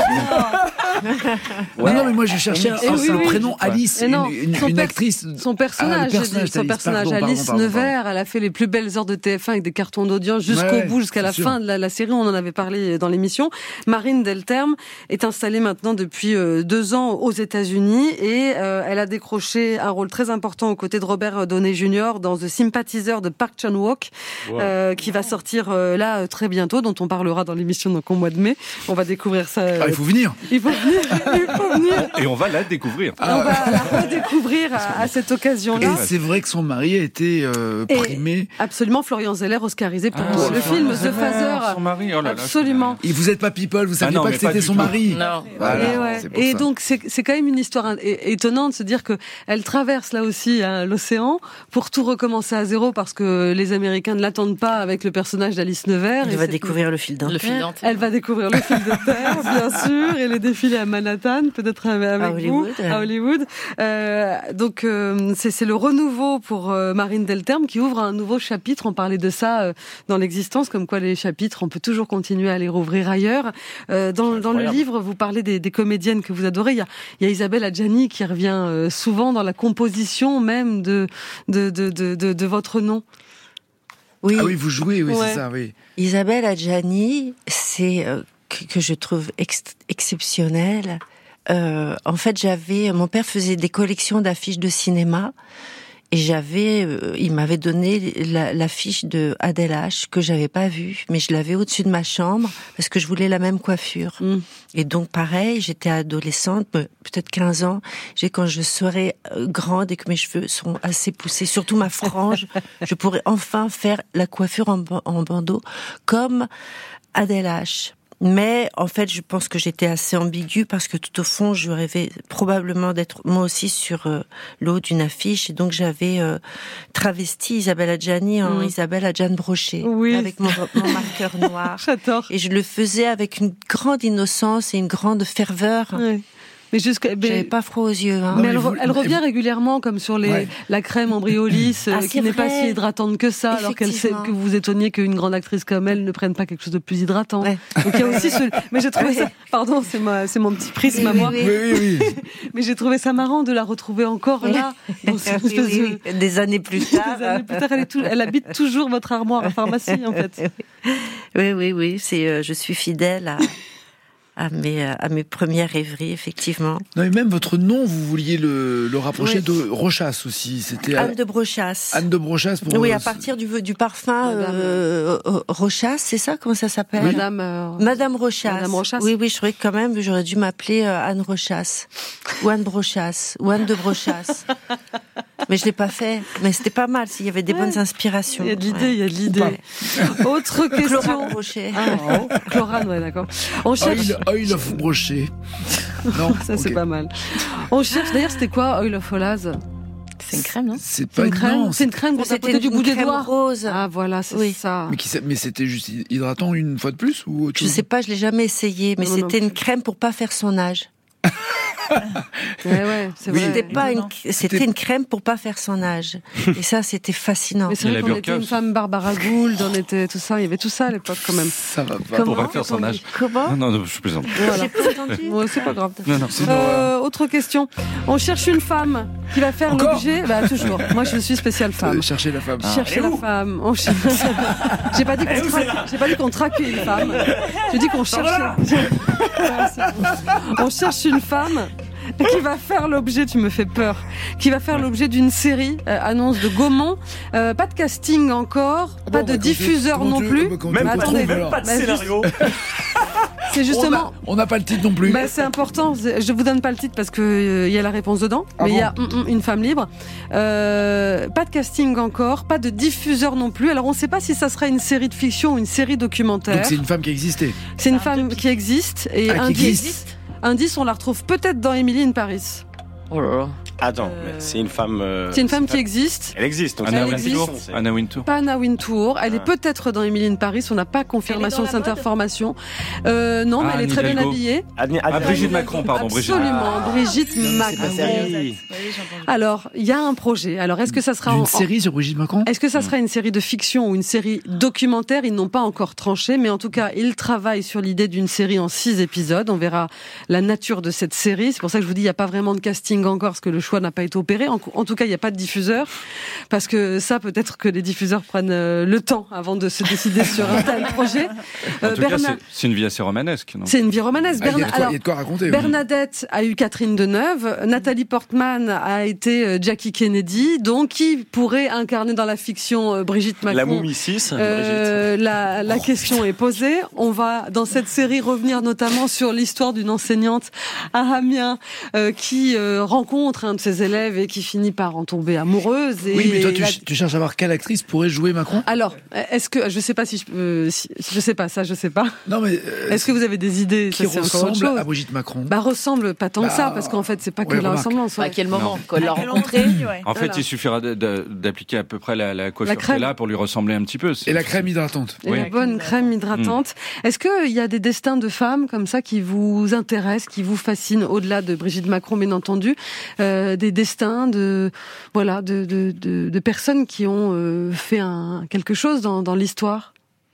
Non, non, mais moi, je cherchais un, Et oui, un oui. prénom Alice, Et non, une, une, son une pers- actrice. Son Ah, personnage, le j'ai personnage dit, son d'Alice, personnage pardon, Alice pardon, pardon, Nevers, elle a fait les plus belles heures de T F un avec des cartons d'audience jusqu'au Ouais, bout, jusqu'à la c'est fin sûr. de la, la série. On en avait parlé dans l'émission. Marine Delterme est installée maintenant depuis euh, deux ans aux États-Unis et euh, elle a décroché un rôle très important aux côtés de Robert Downey junior dans The Sympathizer de Park Chan-wook, Wow. euh, qui va sortir euh, là euh, très bientôt, dont on parlera dans l'émission donc au mois de mai. On va découvrir ça. euh, Ah, il faut venir. il faut venir. Il faut venir. Et on va la découvrir. On va la redécouvrir à, à cette occasion-là. Et c'est vrai que son mari a été euh, Et primé. Absolument, Florian Zeller oscarisé pour Ah, le film The Zeller, Phaser. son mari, oh là là, Absolument. Et vous êtes pas people, vous saviez non, pas mais que c'était pas du son tout. mari. Non. Voilà, et ouais. c'est pour Et ça. donc c'est c'est quand même une histoire é- étonnante de se dire que elle traverse là aussi hein, l'océan pour tout recommencer à zéro parce que les Américains ne l'attendent pas avec le personnage d'Alice Nevers. Elle Et va c'est- découvrir le fil Le dentaire. fil dentaire. Elle va découvrir le fil de terre, bien sûr, et les défilés à Manhattan, peut-être avec À vous, Hollywood. à Hollywood. Euh, donc euh, c'est c'est le renouveau pour euh, Marine Delterme qui ouvre un nouveau chapitre. On parlait de ça euh, dans l'existence, comme quoi les chapitres, on peut toujours continuer à les rouvrir ailleurs. Euh, dans, dans le incroyable. livre, vous parlez des, des comédiennes que vous adorez. Il y a, il y a Isabelle Adjani qui revient euh, souvent dans la composition même de de de de, de, de votre nom. Oui. Ah oui, vous jouez, oui, Ouais. c'est ça, oui. Isabelle Adjani, c'est euh, que, que je trouve ex- exceptionnelle. Euh, en fait, j'avais, mon père faisait des collections d'affiches de cinéma et j'avais, euh, il m'avait donné la- l'affiche de Adèle H que j'avais pas vue, mais je l'avais au-dessus de ma chambre parce que je voulais la même coiffure. Mm. Et donc, pareil, j'étais adolescente, euh, peut-être quinze ans. J'ai quand je serai euh, grande et que mes cheveux seront assez poussés, surtout ma frange, je pourrai enfin faire la coiffure en, ba- en bandeau comme Adèle H. Mais en fait, je pense que j'étais assez ambiguë parce que tout au fond, je rêvais probablement d'être moi aussi sur euh, le haut d'une affiche. Et donc, j'avais euh, travesti Isabelle Adjani en Mm. Isabelle Adjani Broché Oui. avec mon, mon marqueur noir. J'adore. Et je le faisais avec une grande innocence et une grande ferveur. Ouais. Mais jusqu'à mais- J'avais pas froid aux yeux. Hein. Mais mais elle, vous- re- elle revient régulièrement comme sur les, Ouais. la crème embryolis euh, Ah, qui c'est n'est pas vrai. si hydratante que ça, alors qu'elle sait Effectivement. que vous vous étonniez qu'une grande actrice comme elle ne prenne pas quelque chose de plus hydratant. Ouais. Donc il y a aussi ce... Mais j'ai trouvé ça... Pardon, c'est ma... c'est mon petit prisme à Oui, moi. oui, Oui, oui, oui. Mais j'ai trouvé ça marrant de la retrouver encore là. Dans cette Oui, espèce oui, oui. Des années plus de- tard. Des années plus tard, elle, est tout- elle habite toujours votre armoire à pharmacie en fait. Oui, oui, oui. C'est, euh, je suis fidèle à, à mes, euh, à mes premières rêveries, effectivement. Non, et même votre nom, vous vouliez le, le rapprocher Oui. de Rochas aussi. C'était Anne de Brochas. Anne de Brochas pour. Oui, euh, à partir du, du parfum Madame. euh, euh, Rochas, c'est ça? Comment ça s'appelle? Madame. euh, Madame Rochas. Madame Rochas. Oui, oui, je trouvais que quand même, j'aurais dû m'appeler euh, Anne Rochas. Ou Anne Brochas. Ou Anne de Brochas. Mais je l'ai pas fait. Mais c'était pas mal, s'il y avait des bonnes inspirations. Il y a de l'idée, Ouais. il y a de l'idée. Autre question. Chlorane Brochet. Ah, oh, Chlorane, ouais, d'accord. On cherche. Oil, Oil of Brochet. Non, Ça, c'est ok. pas mal. On cherche, d'ailleurs, c'était quoi, Oil of Olaz? C'est une crème, non? C'est C'est pas une crème, non, c'est une crème qu'on C'était tapotait du une bout des crème doigts. rose. Ah, voilà, c'est Oui. ça. Mais, qui, s'a- mais c'était juste hydratant une fois de plus ou autre Je chose sais pas, je l'ai jamais essayé, mais Non, non c'était plus. une crème pour pas faire son âge. Ouais, ouais, c'est Oui. vrai. C'était pas une, étonnant. c'était une crème pour pas faire son âge. Et ça, c'était fascinant. Mais c'est Et vrai la qu'on burqa était une aussi. femme Barbara Gould, on était tout ça, il y avait tout ça à l'époque quand même. Ça va pas. Comment Pour pas faire son âge. Comment? Non, non, je plaisante. Voilà. J'ai pas entendu. Ouais, c'est pas grave. Non, non. C'est une Euh, autre question. On cherche une femme qui va faire Encore l'objet. Bah toujours. Moi, je suis spéciale femme. Euh, chercher la femme. Chercher la femme. On cherche- J'ai pas dit qu'on traque- j'ai pas dit qu'on traquait une femme. J'ai dit qu'on cherche. Voilà, c'est bon. On cherche une femme qui va faire l'objet, tu me fais peur, qui va faire l'objet d'une série, euh, annonce de Gaumont. Euh, pas de casting encore, Ah pas bon, de bah, quand diffuseur tu- non quand tu- plus. bah, quand Même tu- Mais pas, attendez, même pas de bah, juste- scénario. c'est justement. On n'a pas le titre non plus. Bah, c'est important. Je vous donne pas le titre parce que il euh, y a la réponse dedans, ah mais il bon y a mm, mm, une femme libre. Euh, pas de casting encore, pas de diffuseur non plus. Alors on ne sait pas si ça sera une série de fiction ou une série documentaire. Donc c'est une femme qui existait. C'est une femme qui existe et ah, qui indice, existe. indice, on la retrouve peut-être dans Emily in Paris. Oh là là. Attends, mais c'est une femme. Euh, c'est une femme c'est qui pas... existe. Elle existe. Donc Anna elle Wintour. existe. Anna Wintour. Pas Anna Wintour. Elle Ah. est peut-être dans Emily in Paris. On n'a pas confirmation de Elle est dans cette la mode information. Euh, non, mais Ah, elle est Anne très bien Hidalgo. habillée. Anne- Ah, Anne- Brigitte Macron, pardon, Brigitte. Absolument, Brigitte Non, mais c'est Macron. pas sérieux. Oui. Alors, il y a un projet. Alors, est-ce que ça sera Une en, série sur Brigitte Macron. Est-ce que ça sera une série de fiction ou une série documentaire? Ils n'ont pas encore tranché, mais en tout cas, ils travaillent sur l'idée d'une série en six épisodes. On verra la nature de cette série. C'est pour ça que je vous dis, il n'y a pas vraiment de casting encore, parce que le choix n'a pas été opéré. En, en tout cas, il n'y a pas de diffuseur, parce que ça, peut-être que les diffuseurs prennent euh, le temps avant de se décider sur un tel projet. En Euh, tout cas, Berna- c'est- c'est une vie assez romanesque, non? c'est une vie romanesque. Ah, il y a Berna- de quoi- alors, il y a de quoi raconter. oui. Bernadette a eu Catherine Deneuve, Nathalie Portman a été euh, Jackie Kennedy, donc qui pourrait incarner dans la fiction euh, Brigitte Macron? La Moumie six. Euh, la, la question est posée. On va, dans cette série, revenir notamment sur l'histoire d'une enseignante à Amiens euh, qui euh, rencontre un de ses élèves et qui finit par en tomber amoureuse. Et, Oui, mais toi, tu, et la- ch- tu cherches à voir quelle actrice pourrait jouer Macron. Alors, est-ce que je sais pas si je, euh, si- je sais pas ça, je sais pas. Non, mais euh, Est-ce que vous avez des idées? qui Ça, c'est encore autre ressemble chose. à Brigitte Macron. Bah ressemble pas tant que ça, Bah, parce qu'en fait c'est pas que ouais, la remarque. ressemblance. À ouais. quel moment Non. qu'on l'a rencontré? En fait, Voilà. il suffira de- de- d'appliquer à peu près la, la coiffure La crème. qu'elle a pour lui ressembler un petit peu. C'est- Et la crème hydratante. Et Oui. la bonne crème hydratante. Est-ce qu'il y a des destins de femmes comme ça qui vous intéressent, qui vous fascinent, au-delà de Brigitte Macron, bien entendu, euh, des destins de voilà de, de, de, de personnes qui ont euh, fait un, quelque chose dans, dans l'histoire,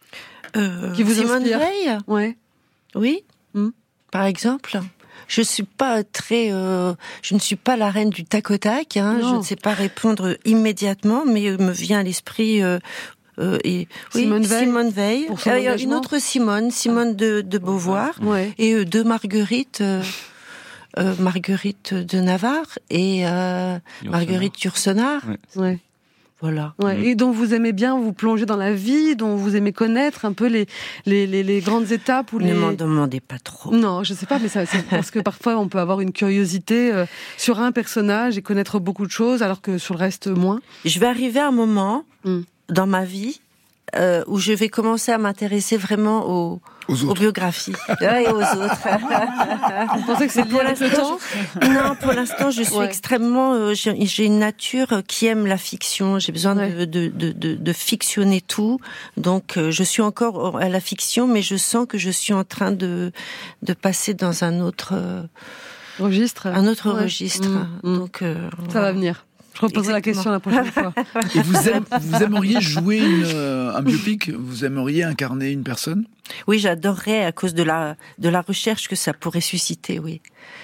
Euh, qui vous Simone inspire? Veil, Ouais. oui, Hmm. par exemple. Je suis pas très, euh, je ne suis pas la reine du tac au tac. Hein, Non. je ne sais pas répondre immédiatement, mais euh, me vient à l'esprit. Euh, euh, et, oui, Simone Veil, Simone Veil. pour son Euh, il y a une engagement. autre Simone, Simone de, de Beauvoir, Ouais. et euh, deux Marguerite, euh, euh, Marguerite de Navarre et euh, Marguerite Yourcenar. Ouais. Ouais. Voilà. Ouais. Et dont vous aimez bien vous plonger dans la vie, dont vous aimez connaître un peu les les, les, les grandes étapes ou Ne les. m'en demandez pas trop. Non, je sais pas, mais ça, c'est parce que parfois on peut avoir une curiosité euh, sur un personnage et connaître beaucoup de choses, alors que sur le reste moins. Je vais arriver à un moment Mm. dans ma vie euh, où je vais commencer à m'intéresser vraiment aux, Aux aux autres. biographies Ouais, et aux autres. Vous pensez que c'est lié Pour avec le l'instant, temps? je- Non, pour l'instant, je suis Ouais. extrêmement. euh, j'ai j'ai une nature qui aime la fiction. J'ai besoin Ouais. de, de, de, de, de fictionner tout. Donc, euh, je suis encore à la fiction, mais je sens que je suis en train de de passer dans un autre euh, Registre. un autre Ouais. registre. Mm, mm. Donc, euh, Ça va venir. Je reposerai la question la prochaine fois. Et vous, aime- vous aimeriez jouer une, euh, un biopic? Vous aimeriez incarner une personne? Oui, j'adorerais à cause de la de la recherche que ça pourrait susciter, oui,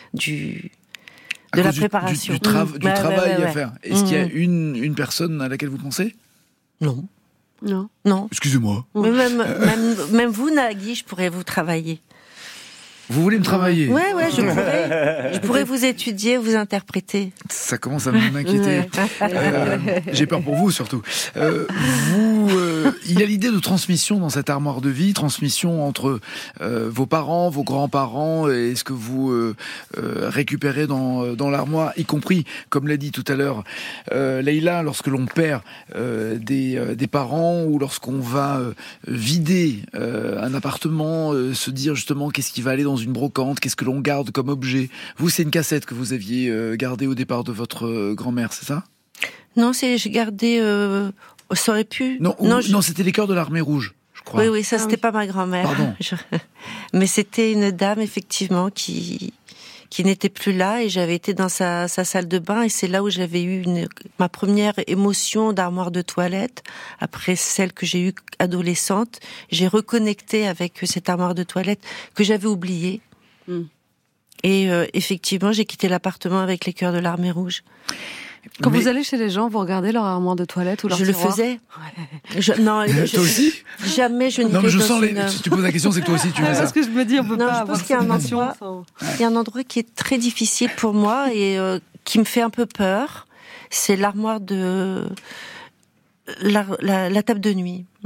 du À de la cause du- préparation. Du, du, tra- Mmh. du Ouais, travail ouais, ouais, à ouais. faire. Est-ce qu'il y a Mmh. une, une personne à laquelle vous pensez? Non, Non. non. Excusez-moi. Mais même, même même vous, Nagui, je pourrais vous travailler. Vous voulez me travailler? Ouais, ouais, je pourrais, je pourrais vous étudier, vous interpréter. Ça commence à m'inquiéter. Euh, J'ai peur pour vous surtout. Euh, vous, euh, il y a l'idée de transmission dans cette armoire de vie, transmission entre euh, vos parents, vos grands-parents, et ce que vous euh, euh, récupérez dans, dans l'armoire, y compris, comme l'a dit tout à l'heure euh, Leïla, lorsque l'on perd euh, des, euh, des parents ou lorsqu'on va euh, vider euh, un appartement, euh, se dire justement qu'est-ce qui va aller dans une brocante, qu'est-ce que l'on garde comme objet. Vous, c'est une cassette que vous aviez euh, gardée au départ de votre euh, grand-mère, c'est ça? Non, c'est j'ai gardé. Euh, ça aurait pu. Non, ou- non, je- non, c'était les cœurs de l'armée rouge, je crois. Oui, oui, ça Ah c'était oui. pas ma grand-mère. Pardon. Je- Mais c'était une dame effectivement qui qui n'était plus là et j'avais été dans sa, sa salle de bain et c'est là où j'avais eu une, ma première émotion d'armoire de toilette. Après celle que j'ai eue adolescente, j'ai reconnecté avec cette armoire de toilette que j'avais oubliée. Mm. Et euh, effectivement, j'ai quitté l'appartement avec les cœurs de l'armée rouge. Quand Mais- vous allez chez les gens, vous regardez leur armoire de toilette ou leur Je le tiroir? faisais. Je, non, je- Toi aussi? jamais je n'irai Non, mais je dans sens les... une... Si tu poses la question, c'est que toi aussi tu Ouais, fais ça. parce que je me dis, on peut Non, pas je avoir pense qu'il y a un cette endroit, passion il y a un endroit qui est très difficile pour moi et euh, qui me fait un peu peur. C'est l'armoire de la, la, la table de nuit.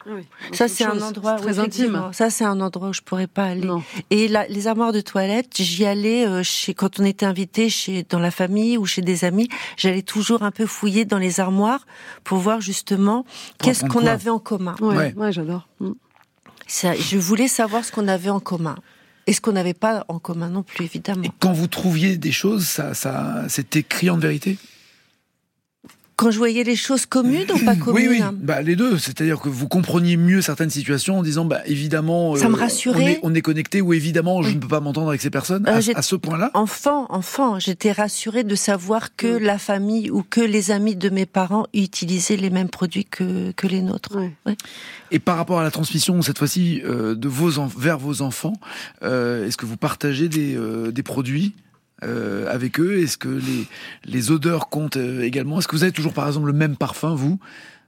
Oui. Ça, Autre c'est un chose. endroit C'est très effectivement, intime. Ça, c'est un endroit où je pourrais pas aller. Non. Et la, les armoires de toilette, j'y allais euh, chez quand on était invité chez dans la famille ou chez des amis. J'allais toujours un peu fouiller dans les armoires pour voir justement Pour qu'est-ce apprendre qu'on quoi avait en commun. Ouais, Ouais. ouais, j'adore. Mm. Ça, je voulais savoir ce qu'on avait en commun et ce qu'on n'avait pas en commun non plus, évidemment. Quand vous trouviez des choses, ça, ça, c'était criant de vérité? Quand je voyais les choses communes ou pas communes. Oui, oui, bah, les deux. C'est-à-dire que vous compreniez mieux certaines situations en disant, bah, évidemment, Ça me euh, rassurait. On est, on est connecté, ou évidemment, je ne peux pas m'entendre avec ces personnes. Euh, à, j'ai- à ce point-là? Enfant, enfant, j'étais rassurée de savoir que Mm. la famille ou que les amis de mes parents utilisaient les mêmes produits que, que les nôtres. Ouais. Ouais. Et par rapport à la transmission, cette fois-ci, euh, de vos en- vers vos enfants, euh, est-ce que vous partagez des, euh, des produits euh, avec eux? Est-ce que les, les odeurs comptent euh, également? Est-ce que vous avez toujours, par exemple, le même parfum, vous?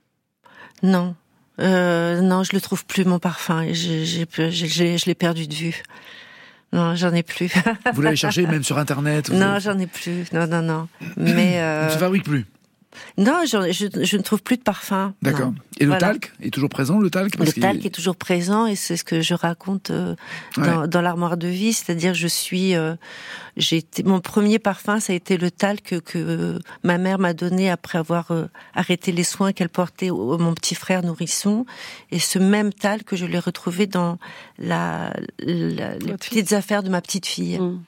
Non. Euh, non, je le trouve plus, mon parfum. J'ai, j'ai, j'ai- j'ai- je l'ai perdu de vue. Non, j'en ai plus. Vous l'avez cherché même sur Internet? vous Non, avez- j'en ai plus. Non, non, non. Mais Il euh, ne se fabrique plus. non, j'en- je, je ne trouve plus de parfum. D'accord. Non. Et le Voilà. talc est toujours présent, le talc? Le Parce qu'il- talc est toujours présent et c'est ce que je raconte euh, dans, Ouais. dans l'armoire de vie, c'est-à-dire je suis, euh, j'ai été, mon premier parfum, ça a été le talc que, que ma mère m'a donné après avoir euh, arrêté les soins qu'elle portait au, au mon petit frère nourrisson, et ce même talc que je l'ai retrouvé dans la, la les Votre petites affaires de ma petite fille. Mm.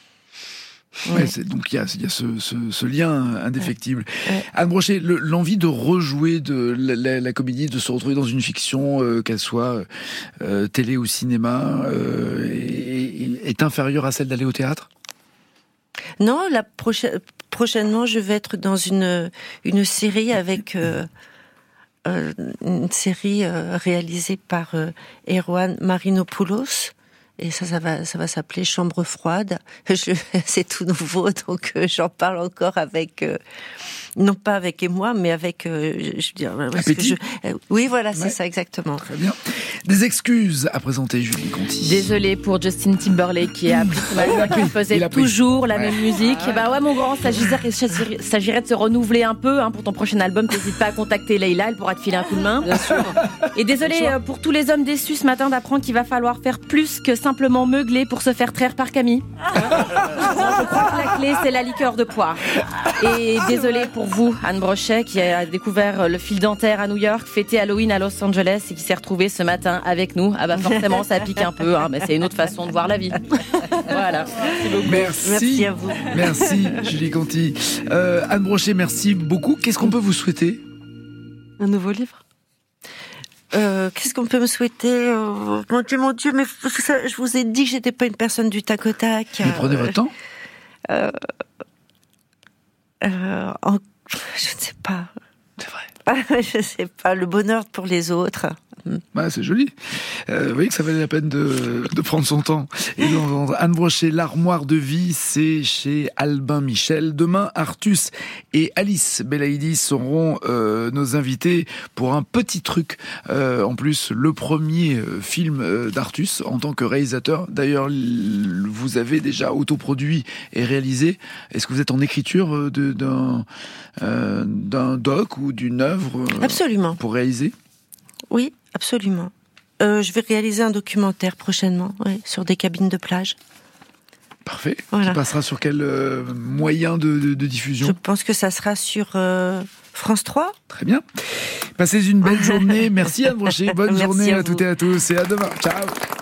Ouais, c'est- donc il y a, il y a ce, ce, ce lien indéfectible. Ouais. Anne Brochet, le- l'envie de rejouer de la, la- la comédie, de se retrouver dans une fiction, euh, qu'elle soit euh, télé ou cinéma, euh, est, est inférieure à celle d'aller au théâtre? Non, la prochaine, prochainement, je vais être dans une une série avec euh, euh, une série euh, réalisée par euh, Erwan Marinopoulos. Et ça, ça va, ça va s'appeler Chambre froide. Je, c'est tout nouveau, donc euh, j'en parle encore avec, euh, non pas avec émoi, mais avec, euh, je, je veux dire, parce que Appétit. je, euh, oui, voilà, c'est Ouais. ça exactement. Très bien. Des excuses à présenter, Julie Conti. Désolée pour Justin Timberlake qui a appris ce matin qu'il faisait Il a pris. toujours la Ouais. même musique. Bah ouais, mon grand, s'agirait s'agirait de se renouveler un peu hein, pour ton prochain album. N'hésite pas à contacter Leïla, elle pourra te filer un coup de main. Bien sûr. Et désolée euh, pour tous les hommes déçus ce matin d'apprendre qu'il va falloir faire plus que simplement meugler pour se faire traire par Camille. Non, je crois que la clé, c'est la liqueur de poire. Et désolée pour vous, Anne Brochet, qui a découvert le fil dentaire à New York, fêté Halloween à Los Angeles et qui s'est retrouvée ce matin avec nous. Ah bah forcément, ça pique un peu, hein, mais c'est une autre façon de voir la vie. Voilà. Merci. Merci à vous. Merci, Julie Conti. Euh, Anne Brochet, merci beaucoup. Qu'est-ce qu'on peut vous souhaiter? Un nouveau livre? Euh, qu'est-ce qu'on peut me souhaiter euh, Mon Dieu, mon Dieu, mais ça, je vous ai dit que j'étais pas une personne du tac au tac. Mais prenez votre temps. Euh, euh, en- je ne sais pas. C'est vrai. Je sais pas. Le bonheur pour les autres. Bah, c'est joli. Euh, vous voyez que ça valait la peine de, de prendre son temps. Et d'entendre Anne Brochet, l'armoire de vie, c'est chez Albin Michel. Demain, Artus et Alice Belaïdi seront euh, nos invités pour un petit truc. Euh, en plus, le premier euh, film euh, d'Artus en tant que réalisateur. D'ailleurs, l- vous avez déjà autoproduit et réalisé. Est-ce que vous êtes en écriture euh, de- d'un euh, d'un doc ou d'une œuvre euh, Absolument. pour réaliser? Oui, absolument. Euh, je vais réaliser un documentaire prochainement, oui, sur des cabines de plage. Parfait. Voilà. Qui passera sur quel euh, moyen de, de, de diffusion? Je pense que ça sera sur euh, France trois. Très bien. Passez une belle journée. Merci Anne Brochet. Bonne Merci journée à à vous. toutes et à tous. Et à demain. Ciao.